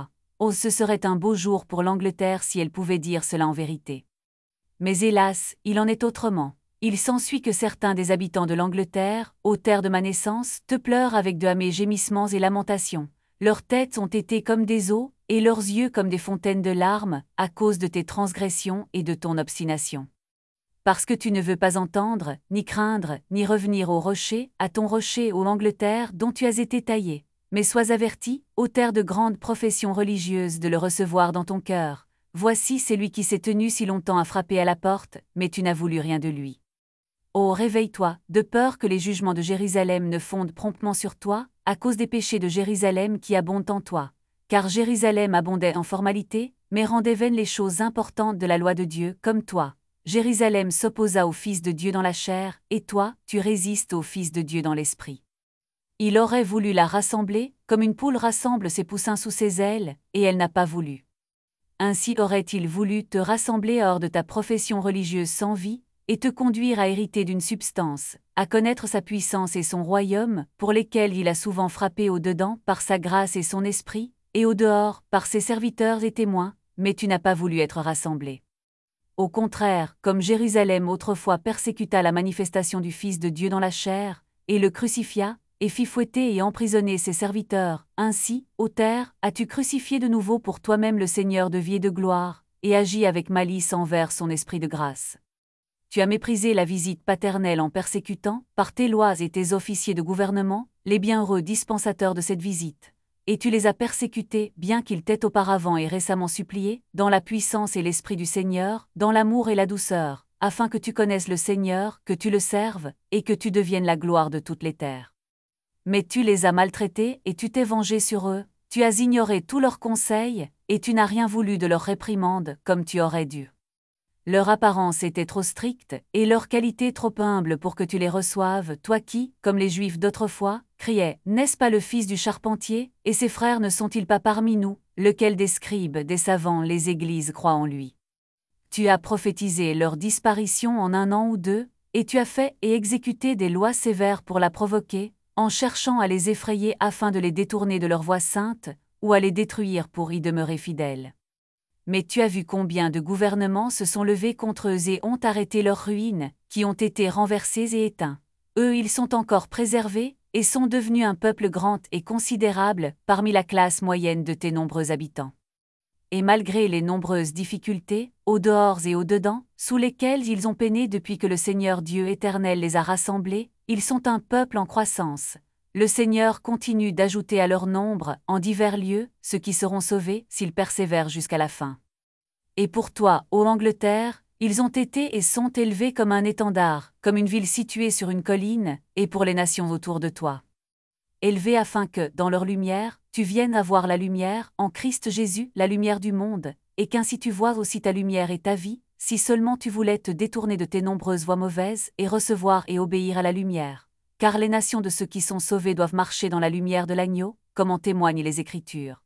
Oh, ce serait un beau jour pour l'Angleterre si elle pouvait dire cela en vérité. Mais hélas, il en est autrement. Il s'ensuit que certains des habitants de l'Angleterre, ô terre de ma naissance, te pleurent avec de amers gémissements et lamentations. Leurs têtes ont été comme des eaux, et leurs yeux comme des fontaines de larmes, à cause de tes transgressions et de ton obstination. Parce que tu ne veux pas entendre, ni craindre, ni revenir au rocher, à ton rocher, ô Angleterre, dont tu as été taillé. Mais sois averti, ô terre de grande profession religieuse, de le recevoir dans ton cœur. Voici celui qui s'est tenu si longtemps à frapper à la porte, mais tu n'as voulu rien de lui. Oh, réveille-toi, de peur que les jugements de Jérusalem ne fondent promptement sur toi, à cause des péchés de Jérusalem qui abondent en toi. Car Jérusalem abondait en formalité, mais rendait vaines les choses importantes de la loi de Dieu, comme toi. Jérusalem s'opposa au Fils de Dieu dans la chair, et toi, tu résistes au Fils de Dieu dans l'esprit. Il aurait voulu la rassembler, comme une poule rassemble ses poussins sous ses ailes, et elle n'a pas voulu. Ainsi aurait-il voulu te rassembler hors de ta profession religieuse sans vie, et te conduire à hériter d'une substance, à connaître sa puissance et son royaume, pour lesquels il a souvent frappé au-dedans par sa grâce et son esprit, et au-dehors par ses serviteurs et témoins, mais tu n'as pas voulu être rassemblé. Au contraire, comme Jérusalem autrefois persécuta la manifestation du Fils de Dieu dans la chair, et le crucifia, et fit fouetter et emprisonner ses serviteurs, ainsi, ô terre, as-tu crucifié de nouveau pour toi-même le Seigneur de vie et de gloire, et agi avec malice envers son esprit de grâce. Tu as méprisé la visite paternelle en persécutant, par tes lois et tes officiers de gouvernement, les bienheureux dispensateurs de cette visite. Et tu les as persécutés, bien qu'ils t'aient auparavant et récemment supplié, dans la puissance et l'esprit du Seigneur, dans l'amour et la douceur, afin que tu connaisses le Seigneur, que tu le serves, et que tu deviennes la gloire de toutes les terres. Mais tu les as maltraités et tu t'es vengé sur eux, tu as ignoré tous leurs conseils, et tu n'as rien voulu de leurs réprimandes, comme tu aurais dû. Leur apparence était trop stricte, et leur qualité trop humble pour que tu les reçoives, toi qui, comme les Juifs d'autrefois, criais « N'est-ce pas le fils du charpentier, et ses frères ne sont-ils pas parmi nous, lequel des scribes, des savants, les églises croient en lui ?» Tu as prophétisé leur disparition en 1 an ou 2, et tu as fait et exécuté des lois sévères pour la provoquer, en cherchant à les effrayer afin de les détourner de leur voie sainte, ou à les détruire pour y demeurer fidèles. Mais tu as vu combien de gouvernements se sont levés contre eux et ont arrêté leurs ruines, qui ont été renversés et éteints. Eux, ils sont encore préservés, et sont devenus un peuple grand et considérable, parmi la classe moyenne de tes nombreux habitants. Et malgré les nombreuses difficultés, au dehors et au dedans, sous lesquelles ils ont peiné depuis que le Seigneur Dieu éternel les a rassemblés, ils sont un peuple en croissance. Le Seigneur continue d'ajouter à leur nombre, en divers lieux, ceux qui seront sauvés s'ils persévèrent jusqu'à la fin. Et pour toi, ô Angleterre, ils ont été et sont élevés comme un étendard, comme une ville située sur une colline, et pour les nations autour de toi. Élevés afin que, dans leur lumière, tu viennes à voir la lumière, en Christ Jésus, la lumière du monde, et qu'ainsi tu vois aussi ta lumière et ta vie, si seulement tu voulais te détourner de tes nombreuses voies mauvaises et recevoir et obéir à la lumière. Car les nations de ceux qui sont sauvés doivent marcher dans la lumière de l'agneau, comme en témoignent les Écritures.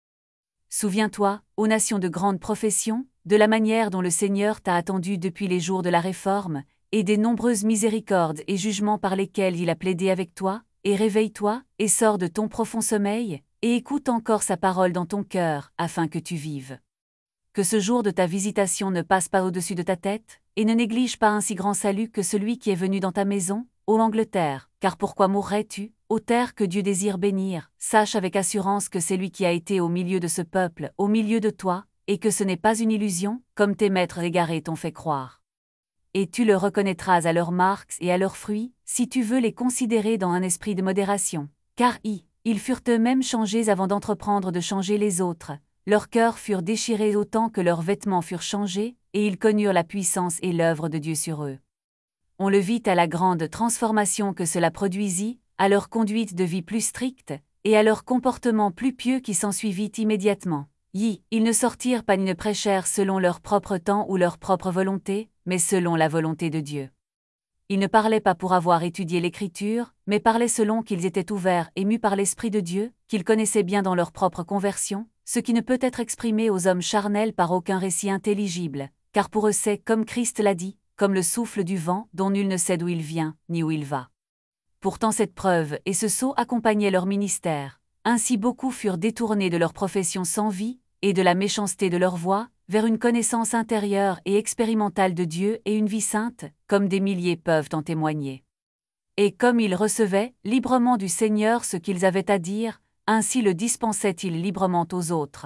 Souviens-toi, ô nation de grande profession, de la manière dont le Seigneur t'a attendu depuis les jours de la Réforme, et des nombreuses miséricordes et jugements par lesquels il a plaidé avec toi, et réveille-toi, et sors de ton profond sommeil, et écoute encore sa parole dans ton cœur, afin que tu vives. Que ce jour de ta visitation ne passe pas au-dessus de ta tête, et ne néglige pas un si grand salut que celui qui est venu dans ta maison, ô Angleterre, car pourquoi mourrais-tu, ô terre que Dieu désire bénir, sache avec assurance que c'est lui qui a été au milieu de ce peuple, au milieu de toi, et que ce n'est pas une illusion, comme tes maîtres égarés t'ont fait croire. Et tu le reconnaîtras à leurs marques et à leurs fruits, si tu veux les considérer dans un esprit de modération. Car ils furent eux-mêmes changés avant d'entreprendre de changer les autres, leurs cœurs furent déchirés autant que leurs vêtements furent changés, et ils connurent la puissance et l'œuvre de Dieu sur eux. On le vit à la grande transformation que cela produisit, à leur conduite de vie plus stricte, et à leur comportement plus pieux qui s'ensuivit immédiatement. Ils ne sortirent pas ni ne prêchèrent selon leur propre temps ou leur propre volonté, mais selon la volonté de Dieu. Ils ne parlaient pas pour avoir étudié l'Écriture, mais parlaient selon qu'ils étaient ouverts et mus par l'Esprit de Dieu, qu'ils connaissaient bien dans leur propre conversion, ce qui ne peut être exprimé aux hommes charnels par aucun récit intelligible, car pour eux c'est, comme Christ l'a dit, comme le souffle du vent dont nul ne sait d'où il vient, ni où il va. Pourtant cette preuve et ce sceau accompagnaient leur ministère. Ainsi beaucoup furent détournés de leur profession sans vie, et de la méchanceté de leur voie, vers une connaissance intérieure et expérimentale de Dieu et une vie sainte, comme des milliers peuvent en témoigner. Et comme ils recevaient librement du Seigneur ce qu'ils avaient à dire, ainsi le dispensaient-ils librement aux autres.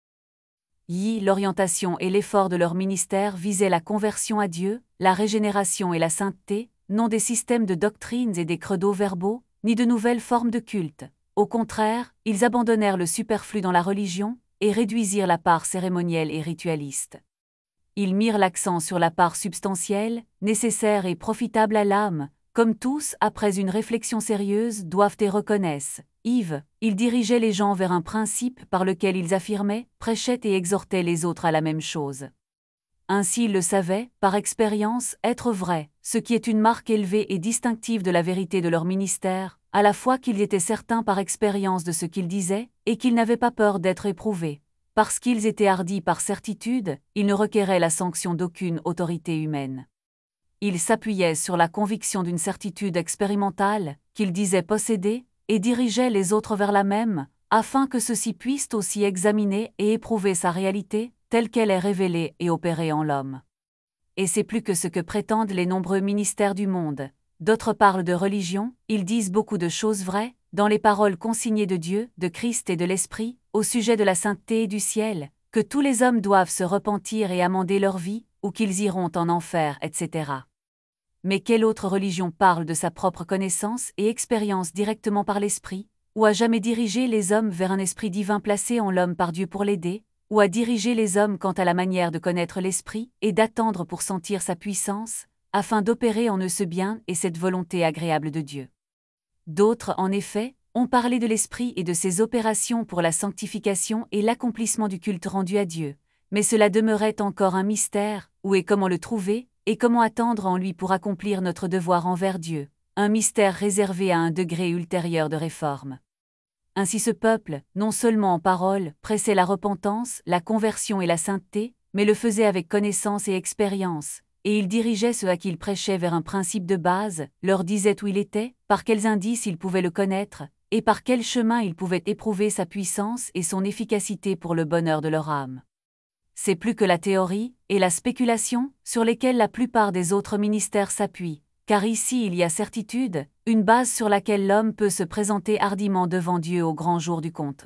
L'orientation et l'effort de leur ministère visaient la conversion à Dieu, la régénération et la sainteté, non des systèmes de doctrines et des credos verbaux, ni de nouvelles formes de culte. Au contraire, ils abandonnèrent le superflu dans la religion, et réduisirent la part cérémonielle et ritualiste. Ils mirent l'accent sur la part substantielle, nécessaire et profitable à l'âme, comme tous, après une réflexion sérieuse, doivent et reconnaissent. Ils dirigeaient les gens vers un principe par lequel ils affirmaient, prêchaient et exhortaient les autres à la même chose. Ainsi ils le savaient, par expérience, être vrai, ce qui est une marque élevée et distinctive de la vérité de leur ministère, à la fois qu'ils étaient certains par expérience de ce qu'ils disaient, et qu'ils n'avaient pas peur d'être éprouvés. Parce qu'ils étaient hardis par certitude, ils ne requéraient la sanction d'aucune autorité humaine. Ils s'appuyaient sur la conviction d'une certitude expérimentale, qu'ils disaient posséder, et dirigeaient les autres vers la même, afin que ceux-ci puissent aussi examiner et éprouver sa réalité, telle qu'elle est révélée et opérée en l'homme. Et c'est plus que ce que prétendent les nombreux ministères du monde. D'autres parlent de religion, ils disent beaucoup de choses vraies, dans les paroles consignées de Dieu, de Christ et de l'Esprit, au sujet de la sainteté et du ciel, que tous les hommes doivent se repentir et amender leur vie, ou qu'ils iront en enfer, etc. Mais quelle autre religion parle de sa propre connaissance et expérience directement par l'Esprit, ou a jamais dirigé les hommes vers un esprit divin placé en l'homme par Dieu pour l'aider, ou à diriger les hommes quant à la manière de connaître l'Esprit et d'attendre pour sentir sa puissance, afin d'opérer en eux ce bien et cette volonté agréable de Dieu. D'autres, en effet, ont parlé de l'Esprit et de ses opérations pour la sanctification et l'accomplissement du culte rendu à Dieu, mais cela demeurait encore un mystère, où et comment le trouver, et comment attendre en lui pour accomplir notre devoir envers Dieu, un mystère réservé à un degré ultérieur de réforme. Ainsi ce peuple, non seulement en parole, pressait la repentance, la conversion et la sainteté, mais le faisait avec connaissance et expérience, et il dirigeait ceux à qui il prêchait vers un principe de base, leur disait où il était, par quels indices ils pouvaient le connaître, et par quel chemin ils pouvaient éprouver sa puissance et son efficacité pour le bonheur de leur âme. C'est plus que la théorie et la spéculation sur lesquelles la plupart des autres ministères s'appuient, car ici il y a certitude, une base sur laquelle l'homme peut se présenter hardiment devant Dieu au grand jour du compte.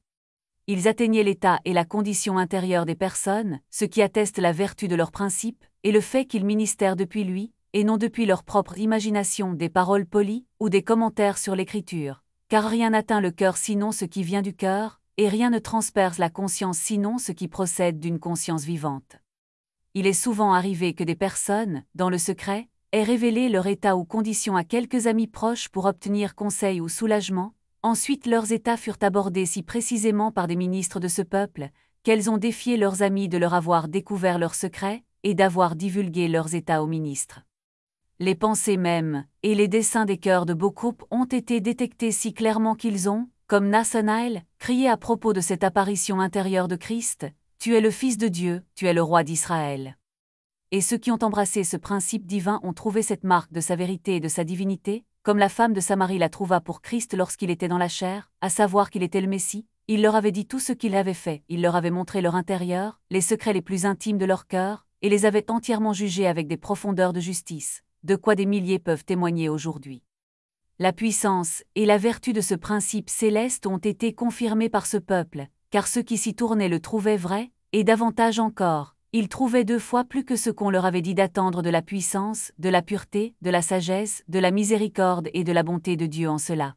Ils atteignaient l'état et la condition intérieure des personnes, ce qui atteste la vertu de leurs principes, et le fait qu'ils ministèrent depuis lui, et non depuis leur propre imagination des paroles polies ou des commentaires sur l'écriture, car rien n'atteint le cœur sinon ce qui vient du cœur, et rien ne transperce la conscience sinon ce qui procède d'une conscience vivante. Il est souvent arrivé que des personnes, dans le secret, aient révélé leur état ou condition à quelques amis proches pour obtenir conseil ou soulagement. Ensuite leurs états furent abordés si précisément par des ministres de ce peuple, qu'elles ont défié leurs amis de leur avoir découvert leurs secrets, et d'avoir divulgué leurs états aux ministres. Les pensées mêmes, et les desseins des cœurs de beaucoup ont été détectés si clairement qu'ils ont, comme Nathanaël, crié à propos de cette apparition intérieure de Christ, « Tu es le Fils de Dieu, tu es le Roi d'Israël ». Et ceux qui ont embrassé ce principe divin ont trouvé cette marque de sa vérité et de sa divinité, comme la femme de Samarie la trouva pour Christ lorsqu'il était dans la chair, à savoir qu'il était le Messie. Il leur avait dit tout ce qu'il avait fait, il leur avait montré leur intérieur, les secrets les plus intimes de leur cœur, et les avait entièrement jugés avec des profondeurs de justice, de quoi des milliers peuvent témoigner aujourd'hui. La puissance et la vertu de ce principe céleste ont été confirmées par ce peuple, car ceux qui s'y tournaient le trouvaient vrai, et davantage encore, ils trouvaient 2 fois plus que ce qu'on leur avait dit d'attendre de la puissance, de la pureté, de la sagesse, de la miséricorde et de la bonté de Dieu en cela,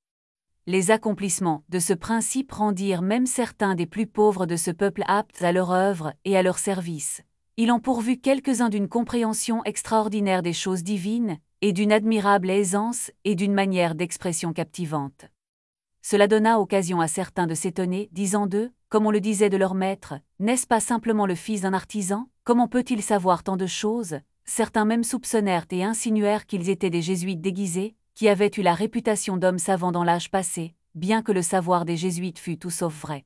Les accomplissements de ce principe rendirent même certains des plus pauvres de ce peuple aptes à leur œuvre et à leur service. Il en pourvut quelques-uns d'une compréhension extraordinaire des choses divines, et d'une admirable aisance et d'une manière d'expression captivante. Cela donna occasion à certains de s'étonner, disant d'eux, comme on le disait de leur maître, « N'est-ce pas simplement le fils d'un artisan? Comment peut-il savoir tant de choses ?» Certains même soupçonnèrent et insinuèrent qu'ils étaient des jésuites déguisés, qui avaient eu la réputation d'hommes savants dans l'âge passé, bien que le savoir des jésuites fût tout sauf vrai.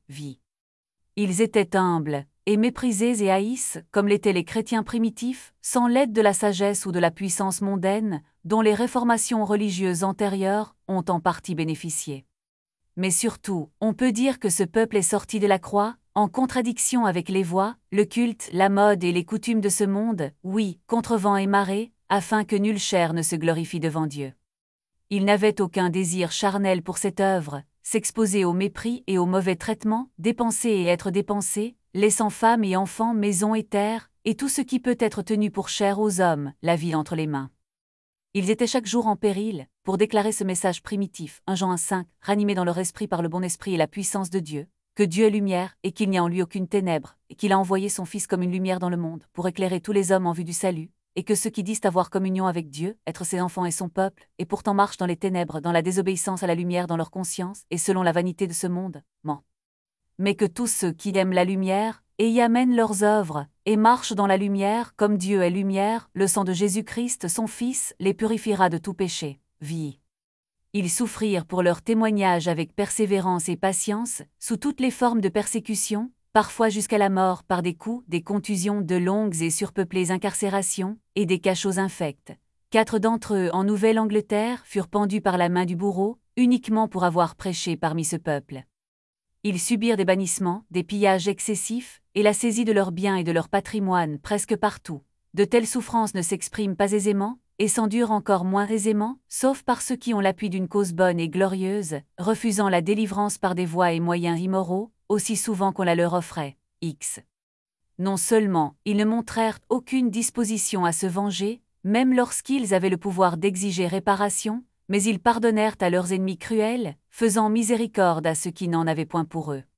Ils étaient humbles, et méprisés et haïs, comme l'étaient les chrétiens primitifs, sans l'aide de la sagesse ou de la puissance mondaine, dont les réformations religieuses antérieures ont en partie bénéficié. Mais surtout, on peut dire que ce peuple est sorti de la croix, en contradiction avec les voies, le culte, la mode et les coutumes de ce monde, oui, contre vent et marée, afin que nulle chair ne se glorifie devant Dieu. Il n'avait aucun désir charnel pour cette œuvre, s'exposer au mépris et au mauvais traitement, dépenser et être dépensé, laissant femmes et enfants, maison et terre, et tout ce qui peut être tenu pour cher aux hommes, la vie entre les mains. Ils étaient chaque jour en péril, pour déclarer ce message primitif, 1 Jean 1,5, ranimé dans leur esprit par le bon esprit et la puissance de Dieu, que Dieu est lumière et qu'il n'y a en lui aucune ténèbre, et qu'il a envoyé son Fils comme une lumière dans le monde, pour éclairer tous les hommes en vue du salut, et que ceux qui disent avoir communion avec Dieu, être ses enfants et son peuple, et pourtant marchent dans les ténèbres, dans la désobéissance à la lumière dans leur conscience, et selon la vanité de ce monde, mentent. Mais que tous ceux qui aiment la lumière, et y amènent leurs œuvres, et marchent dans la lumière, comme Dieu est lumière, le sang de Jésus-Christ, son Fils, les purifiera de tout péché, vie. Ils souffrirent pour leur témoignage avec persévérance et patience, sous toutes les formes de persécution, parfois jusqu'à la mort par des coups, des contusions, de longues et surpeuplées incarcérations, et des cachots infects. 4 d'entre eux en Nouvelle-Angleterre furent pendus par la main du bourreau, uniquement pour avoir prêché parmi ce peuple. Ils subirent des bannissements, des pillages excessifs, et la saisie de leurs biens et de leur patrimoine presque partout. De telles souffrances ne s'expriment pas aisément, et s'endurent encore moins aisément, sauf par ceux qui ont l'appui d'une cause bonne et glorieuse, refusant la délivrance par des voies et moyens immoraux, aussi souvent qu'on la leur offrait. X. Non seulement, ils ne montrèrent aucune disposition à se venger, même lorsqu'ils avaient le pouvoir d'exiger réparation, mais ils pardonnèrent à leurs ennemis cruels, faisant miséricorde à ceux qui n'en avaient point pour eux.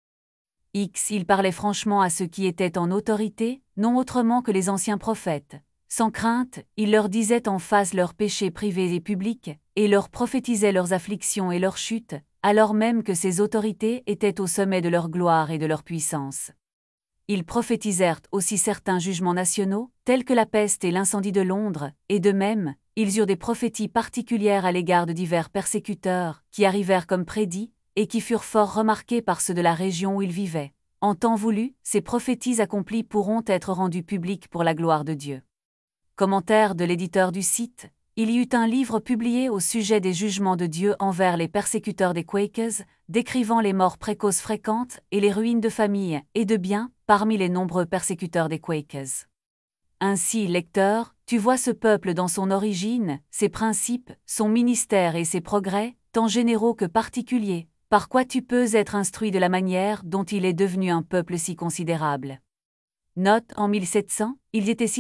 X. Ils parlaient franchement à ceux qui étaient en autorité, non autrement que les anciens prophètes. Sans crainte, ils leur disaient en face leurs péchés privés et publics, et leur prophétisaient leurs afflictions et leurs chutes, alors même que ces autorités étaient au sommet de leur gloire et de leur puissance. Ils prophétisèrent aussi certains jugements nationaux, tels que la peste et l'incendie de Londres, et de même, ils eurent des prophéties particulières à l'égard de divers persécuteurs, qui arrivèrent comme prédits, et qui furent fort remarqués par ceux de la région où ils vivaient. En temps voulu, ces prophéties accomplies pourront être rendues publiques pour la gloire de Dieu. Commentaire de l'éditeur du site. Il y eut un livre publié au sujet des jugements de Dieu envers les persécuteurs des Quakers, décrivant les morts précoces fréquentes et les ruines de familles et de biens parmi les nombreux persécuteurs des Quakers. Ainsi, lecteur, tu vois ce peuple dans son origine, ses principes, son ministère et ses progrès, tant généraux que particuliers, par quoi tu peux être instruit de la manière dont il est devenu un peuple si considérable. Note, en 1700, ils étaient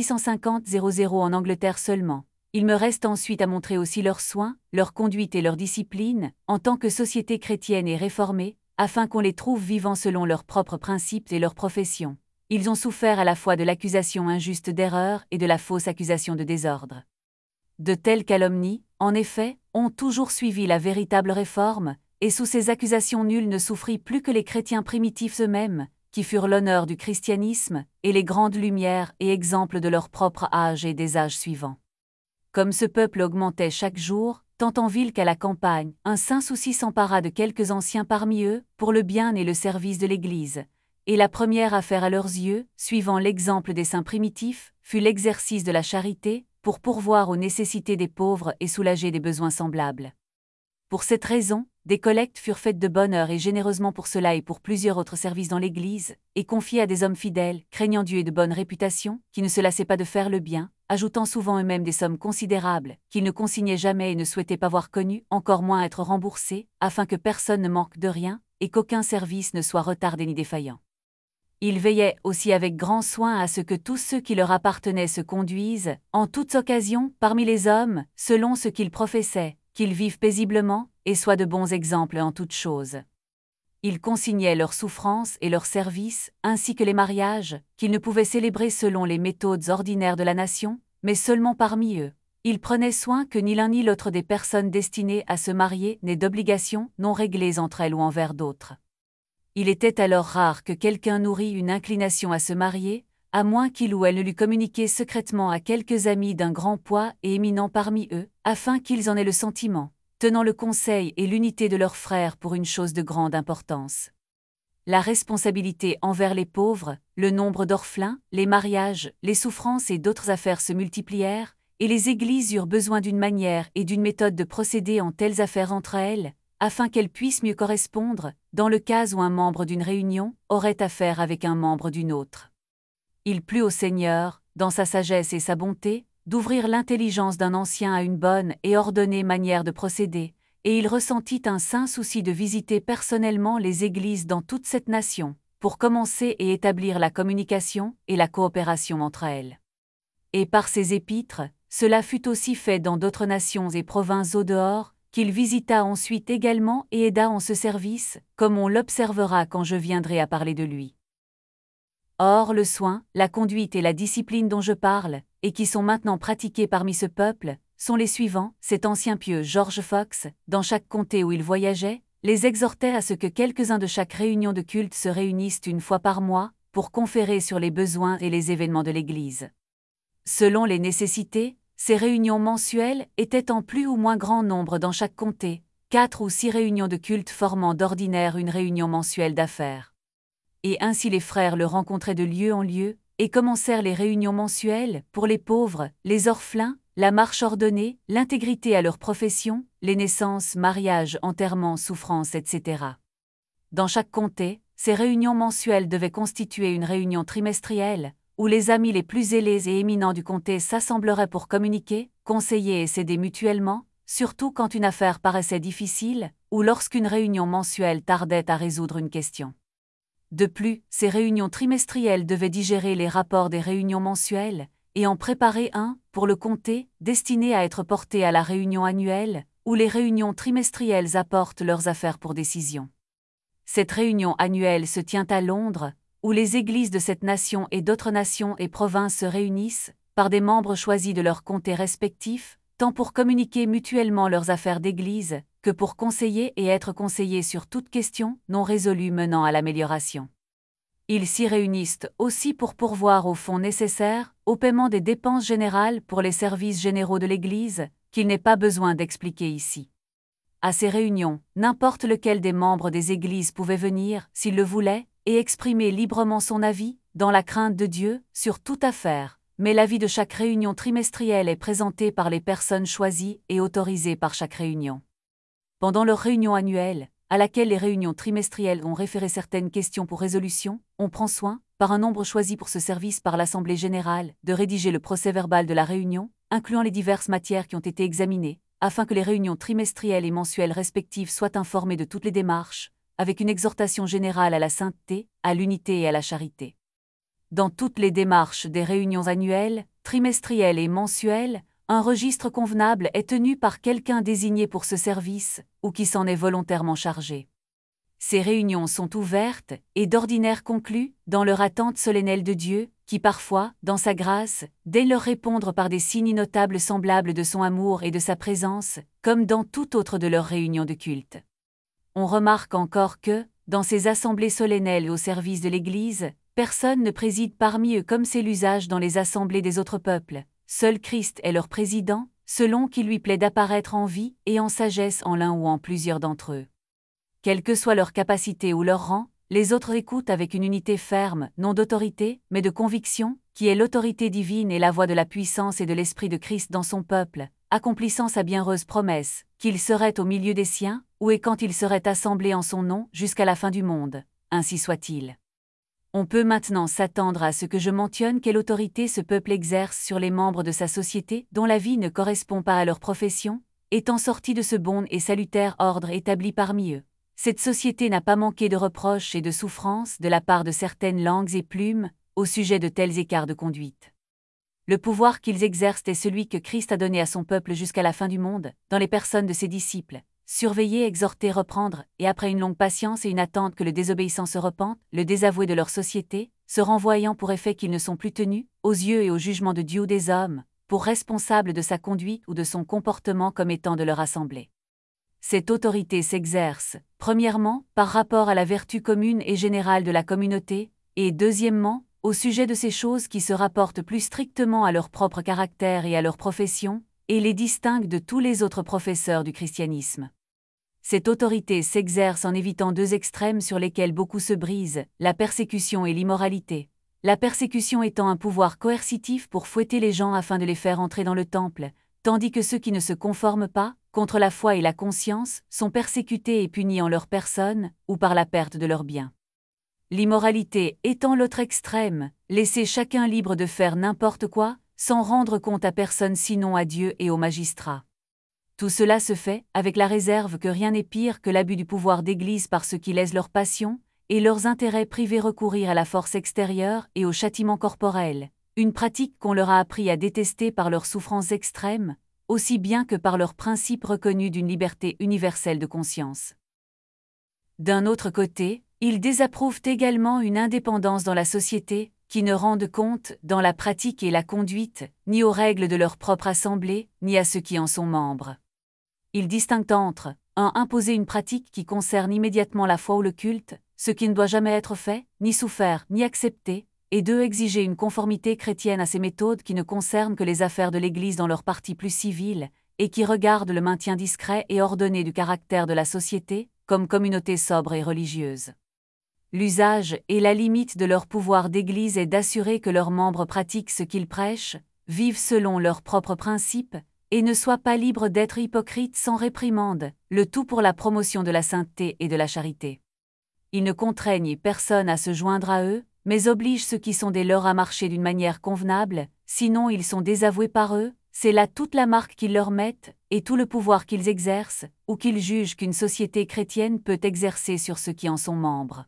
650 en Angleterre seulement. Il me reste ensuite à montrer aussi leurs soins, leur conduite et leur discipline, en tant que société chrétienne et réformée, afin qu'on les trouve vivant selon leurs propres principes et leurs professions. Ils ont souffert à la fois de l'accusation injuste d'erreur et de la fausse accusation de désordre. De telles calomnies, en effet, ont toujours suivi la véritable réforme, et sous ces accusations nul ne souffrit plus que les chrétiens primitifs eux-mêmes, qui furent l'honneur du christianisme, et les grandes lumières et exemples de leur propre âge et des âges suivants. Comme ce peuple augmentait chaque jour, tant en ville qu'à la campagne, un saint souci s'empara de quelques anciens parmi eux, pour le bien et le service de l'Église. Et la première affaire à leurs yeux, suivant l'exemple des saints primitifs, fut l'exercice de la charité, pour pourvoir aux nécessités des pauvres et soulager des besoins semblables. Pour cette raison, des collectes furent faites de bonne heure et généreusement pour cela et pour plusieurs autres services dans l'Église, et confiées à des hommes fidèles, craignant Dieu et de bonne réputation, qui ne se lassaient pas de faire le bien, ajoutant souvent eux-mêmes des sommes considérables, qu'ils ne consignaient jamais et ne souhaitaient pas voir connues, encore moins être remboursées, afin que personne ne manque de rien, et qu'aucun service ne soit retardé ni défaillant. Ils veillaient aussi avec grand soin à ce que tous ceux qui leur appartenaient se conduisent, en toutes occasions, parmi les hommes, selon ce qu'ils professaient, qu'ils vivent paisiblement, et soient de bons exemples en toutes choses. Ils consignaient leurs souffrances et leurs services, ainsi que les mariages, qu'ils ne pouvaient célébrer selon les méthodes ordinaires de la nation, mais seulement parmi eux. Ils prenaient soin que ni l'un ni l'autre des personnes destinées à se marier n'aient d'obligations non réglées entre elles ou envers d'autres. Il était alors rare que quelqu'un nourrît une inclination à se marier, à moins qu'il ou elle ne l'eût communiqué secrètement à quelques amis d'un grand poids et éminents parmi eux, afin qu'ils en aient le sentiment, tenant le conseil et l'unité de leurs frères pour une chose de grande importance. La responsabilité envers les pauvres, le nombre d'orphelins, les mariages, les souffrances et d'autres affaires se multiplièrent, et les églises eurent besoin d'une manière et d'une méthode de procéder en telles affaires entre elles, afin qu'elle puisse mieux correspondre, dans le cas où un membre d'une réunion aurait affaire avec un membre d'une autre. Il plut au Seigneur, dans sa sagesse et sa bonté, d'ouvrir l'intelligence d'un ancien à une bonne et ordonnée manière de procéder, et il ressentit un saint souci de visiter personnellement les églises dans toute cette nation, pour commencer et établir la communication et la coopération entre elles. Et par ses épîtres, cela fut aussi fait dans d'autres nations et provinces au dehors, qu'il visita ensuite également et aida en ce service, comme on l'observera quand je viendrai à parler de lui. Or le soin, la conduite et la discipline dont je parle, et qui sont maintenant pratiqués parmi ce peuple, sont les suivants. Cet ancien pieux George Fox, dans chaque comté où il voyageait, les exhortait à ce que quelques-uns de chaque réunion de culte se réunissent une fois par mois, pour conférer sur les besoins et les événements de l'Église. Selon les nécessités, ces réunions mensuelles étaient en plus ou moins grand nombre dans chaque comté, 4 ou 6 réunions de culte formant d'ordinaire une réunion mensuelle d'affaires. Et ainsi les frères le rencontraient de lieu en lieu, et commencèrent les réunions mensuelles pour les pauvres, les orphelins, la marche ordonnée, l'intégrité à leur profession, les naissances, mariages, enterrements, souffrances, etc. Dans chaque comté, ces réunions mensuelles devaient constituer une réunion trimestrielle, où les amis les plus zélés et éminents du comté s'assembleraient pour communiquer, conseiller et s'aider mutuellement, surtout quand une affaire paraissait difficile, ou lorsqu'une réunion mensuelle tardait à résoudre une question. De plus, ces réunions trimestrielles devaient digérer les rapports des réunions mensuelles, et en préparer un, pour le comté, destiné à être porté à la réunion annuelle, où les réunions trimestrielles apportent leurs affaires pour décision. Cette réunion annuelle se tient à Londres, où les églises de cette nation et d'autres nations et provinces se réunissent, par des membres choisis de leurs comtés respectifs, tant pour communiquer mutuellement leurs affaires d'église, que pour conseiller et être conseillés sur toute question non résolue menant à l'amélioration. Ils s'y réunissent aussi pour pourvoir aux fonds nécessaires, au paiement des dépenses générales pour les services généraux de l'Église, qu'il n'est pas besoin d'expliquer ici. À ces réunions, n'importe lequel des membres des églises pouvait venir, s'il le voulait, et exprimer librement son avis, dans la crainte de Dieu, sur toute affaire, mais l'avis de chaque réunion trimestrielle est présenté par les personnes choisies et autorisées par chaque réunion. Pendant leur réunion annuelle, à laquelle les réunions trimestrielles ont référé certaines questions pour résolution, on prend soin, par un nombre choisi pour ce service par l'Assemblée générale, de rédiger le procès-verbal de la réunion, incluant les diverses matières qui ont été examinées, afin que les réunions trimestrielles et mensuelles respectives soient informées de toutes les démarches, avec une exhortation générale à la sainteté, à l'unité et à la charité. Dans toutes les démarches des réunions annuelles, trimestrielles et mensuelles, un registre convenable est tenu par quelqu'un désigné pour ce service, ou qui s'en est volontairement chargé. Ces réunions sont ouvertes, et d'ordinaire conclues, dans leur attente solennelle de Dieu, qui parfois, dans sa grâce, daigne leur répondre par des signes notables semblables de son amour et de sa présence, comme dans toute autre de leurs réunions de culte. On remarque encore que, dans ces assemblées solennelles au service de l'Église, personne ne préside parmi eux comme c'est l'usage dans les assemblées des autres peuples. Seul Christ est leur président, selon qu'il lui plaît d'apparaître en vie et en sagesse en l'un ou en plusieurs d'entre eux. Quelle que soit leur capacité ou leur rang, les autres écoutent avec une unité ferme, non d'autorité, mais de conviction, qui est l'autorité divine et la voix de la puissance et de l'Esprit de Christ dans son peuple, accomplissant sa bienheureuse promesse, qu'il serait au milieu des siens, où et quand il serait assemblé en son nom jusqu'à la fin du monde. Ainsi soit-il. On peut maintenant s'attendre à ce que je mentionne quelle autorité ce peuple exerce sur les membres de sa société dont la vie ne correspond pas à leur profession, étant sortis de ce bon et salutaire ordre établi parmi eux. Cette société n'a pas manqué de reproches et de souffrances de la part de certaines langues et plumes, au sujet de tels écarts de conduite. Le pouvoir qu'ils exercent est celui que Christ a donné à son peuple jusqu'à la fin du monde, dans les personnes de ses disciples. Surveiller, exhorter, reprendre, et après une longue patience et une attente que le désobéissant se repente, le désavoué de leur société, se renvoyant pour effet qu'ils ne sont plus tenus, aux yeux et au jugement de Dieu ou des hommes, pour responsables de sa conduite ou de son comportement comme étant de leur assemblée. Cette autorité s'exerce, premièrement, par rapport à la vertu commune et générale de la communauté, et deuxièmement, au sujet de ces choses qui se rapportent plus strictement à leur propre caractère et à leur profession, et les distinguent de tous les autres professeurs du christianisme. Cette autorité s'exerce en évitant deux extrêmes sur lesquels beaucoup se brisent, la persécution et l'immoralité. La persécution étant un pouvoir coercitif pour fouetter les gens afin de les faire entrer dans le temple, tandis que ceux qui ne se conforment pas, contre la foi et la conscience, sont persécutés et punis en leur personne, ou par la perte de leurs biens. L'immoralité étant l'autre extrême, laisser chacun libre de faire n'importe quoi, sans rendre compte à personne sinon à Dieu et aux magistrats. Tout cela se fait, avec la réserve que rien n'est pire que l'abus du pouvoir d'Église par ceux qui laissent leurs passions et leurs intérêts privés recourir à la force extérieure et au châtiment corporel, une pratique qu'on leur a appris à détester par leurs souffrances extrêmes, aussi bien que par leur principe reconnu d'une liberté universelle de conscience. D'un autre côté, ils désapprouvent également une indépendance dans la société, qui ne rendent compte, dans la pratique et la conduite, ni aux règles de leur propre assemblée, ni à ceux qui en sont membres. Ils distinguent entre 1. Imposer une pratique qui concerne immédiatement la foi ou le culte, ce qui ne doit jamais être fait, ni souffert, ni accepté, et 2. Exiger une conformité chrétienne à ces méthodes qui ne concernent que les affaires de l'Église dans leur partie plus civile, et qui regardent le maintien discret et ordonné du caractère de la société, comme communauté sobre et religieuse. L'usage et la limite de leur pouvoir d'Église est d'assurer que leurs membres pratiquent ce qu'ils prêchent, vivent selon leurs propres principes, et ne soient pas libres d'être hypocrites sans réprimande, le tout pour la promotion de la sainteté et de la charité. Ils ne contraignent personne à se joindre à eux, mais obligent ceux qui sont des leurs à marcher d'une manière convenable, sinon ils sont désavoués par eux, c'est là toute la marque qu'ils leur mettent, et tout le pouvoir qu'ils exercent, ou qu'ils jugent qu'une société chrétienne peut exercer sur ceux qui en sont membres.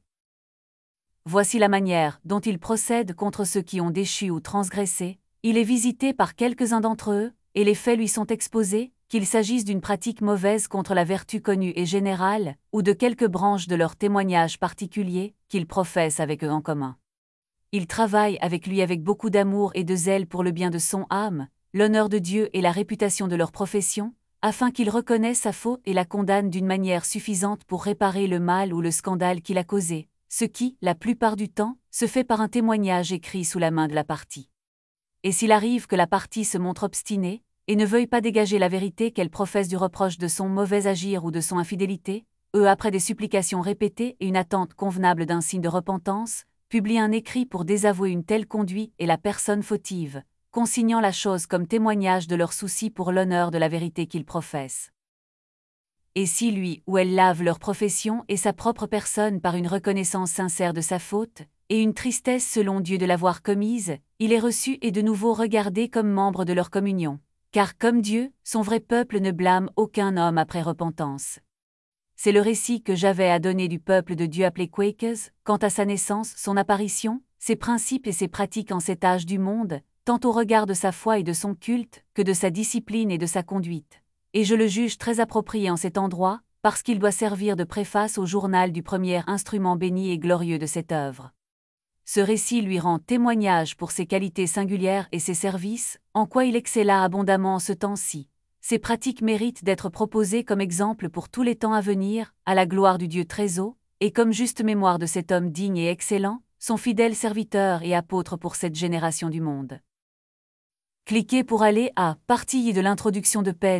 Voici la manière dont il procède contre ceux qui ont déchu ou transgressé. Il est visité par quelques-uns d'entre eux, et les faits lui sont exposés, qu'il s'agisse d'une pratique mauvaise contre la vertu connue et générale, ou de quelques branches de leur témoignage particulier, qu'ils professent avec eux en commun. Il travaille avec lui avec beaucoup d'amour et de zèle pour le bien de son âme, l'honneur de Dieu et la réputation de leur profession, afin qu'il reconnaisse sa faute et la condamne d'une manière suffisante pour réparer le mal ou le scandale qu'il a causé, ce qui, la plupart du temps, se fait par un témoignage écrit sous la main de la partie. Et s'il arrive que la partie se montre obstinée, et ne veuille pas dégager la vérité qu'elle professe du reproche de son mauvais agir ou de son infidélité, eux après des supplications répétées et une attente convenable d'un signe de repentance, publient un écrit pour désavouer une telle conduite et la personne fautive, consignant la chose comme témoignage de leur souci pour l'honneur de la vérité qu'ils professent. Et si lui ou elle lave leur profession et sa propre personne par une reconnaissance sincère de sa faute, et une tristesse selon Dieu de l'avoir commise, il est reçu et de nouveau regardé comme membre de leur communion. Car comme Dieu, son vrai peuple ne blâme aucun homme après repentance. C'est le récit que j'avais à donner du peuple de Dieu appelé Quakers, quant à sa naissance, son apparition, ses principes et ses pratiques en cet âge du monde, tant au regard de sa foi et de son culte, que de sa discipline et de sa conduite. Et je le juge très approprié en cet endroit, parce qu'il doit servir de préface au journal du premier instrument béni et glorieux de cette œuvre. Ce récit lui rend témoignage pour ses qualités singulières et ses services, en quoi il excella abondamment en ce temps-ci. Ses pratiques méritent d'être proposées comme exemple pour tous les temps à venir, à la gloire du Dieu très haut, et comme juste mémoire de cet homme digne et excellent, son fidèle serviteur et apôtre pour cette génération du monde. Cliquez pour aller à « Partie de l'introduction de peine »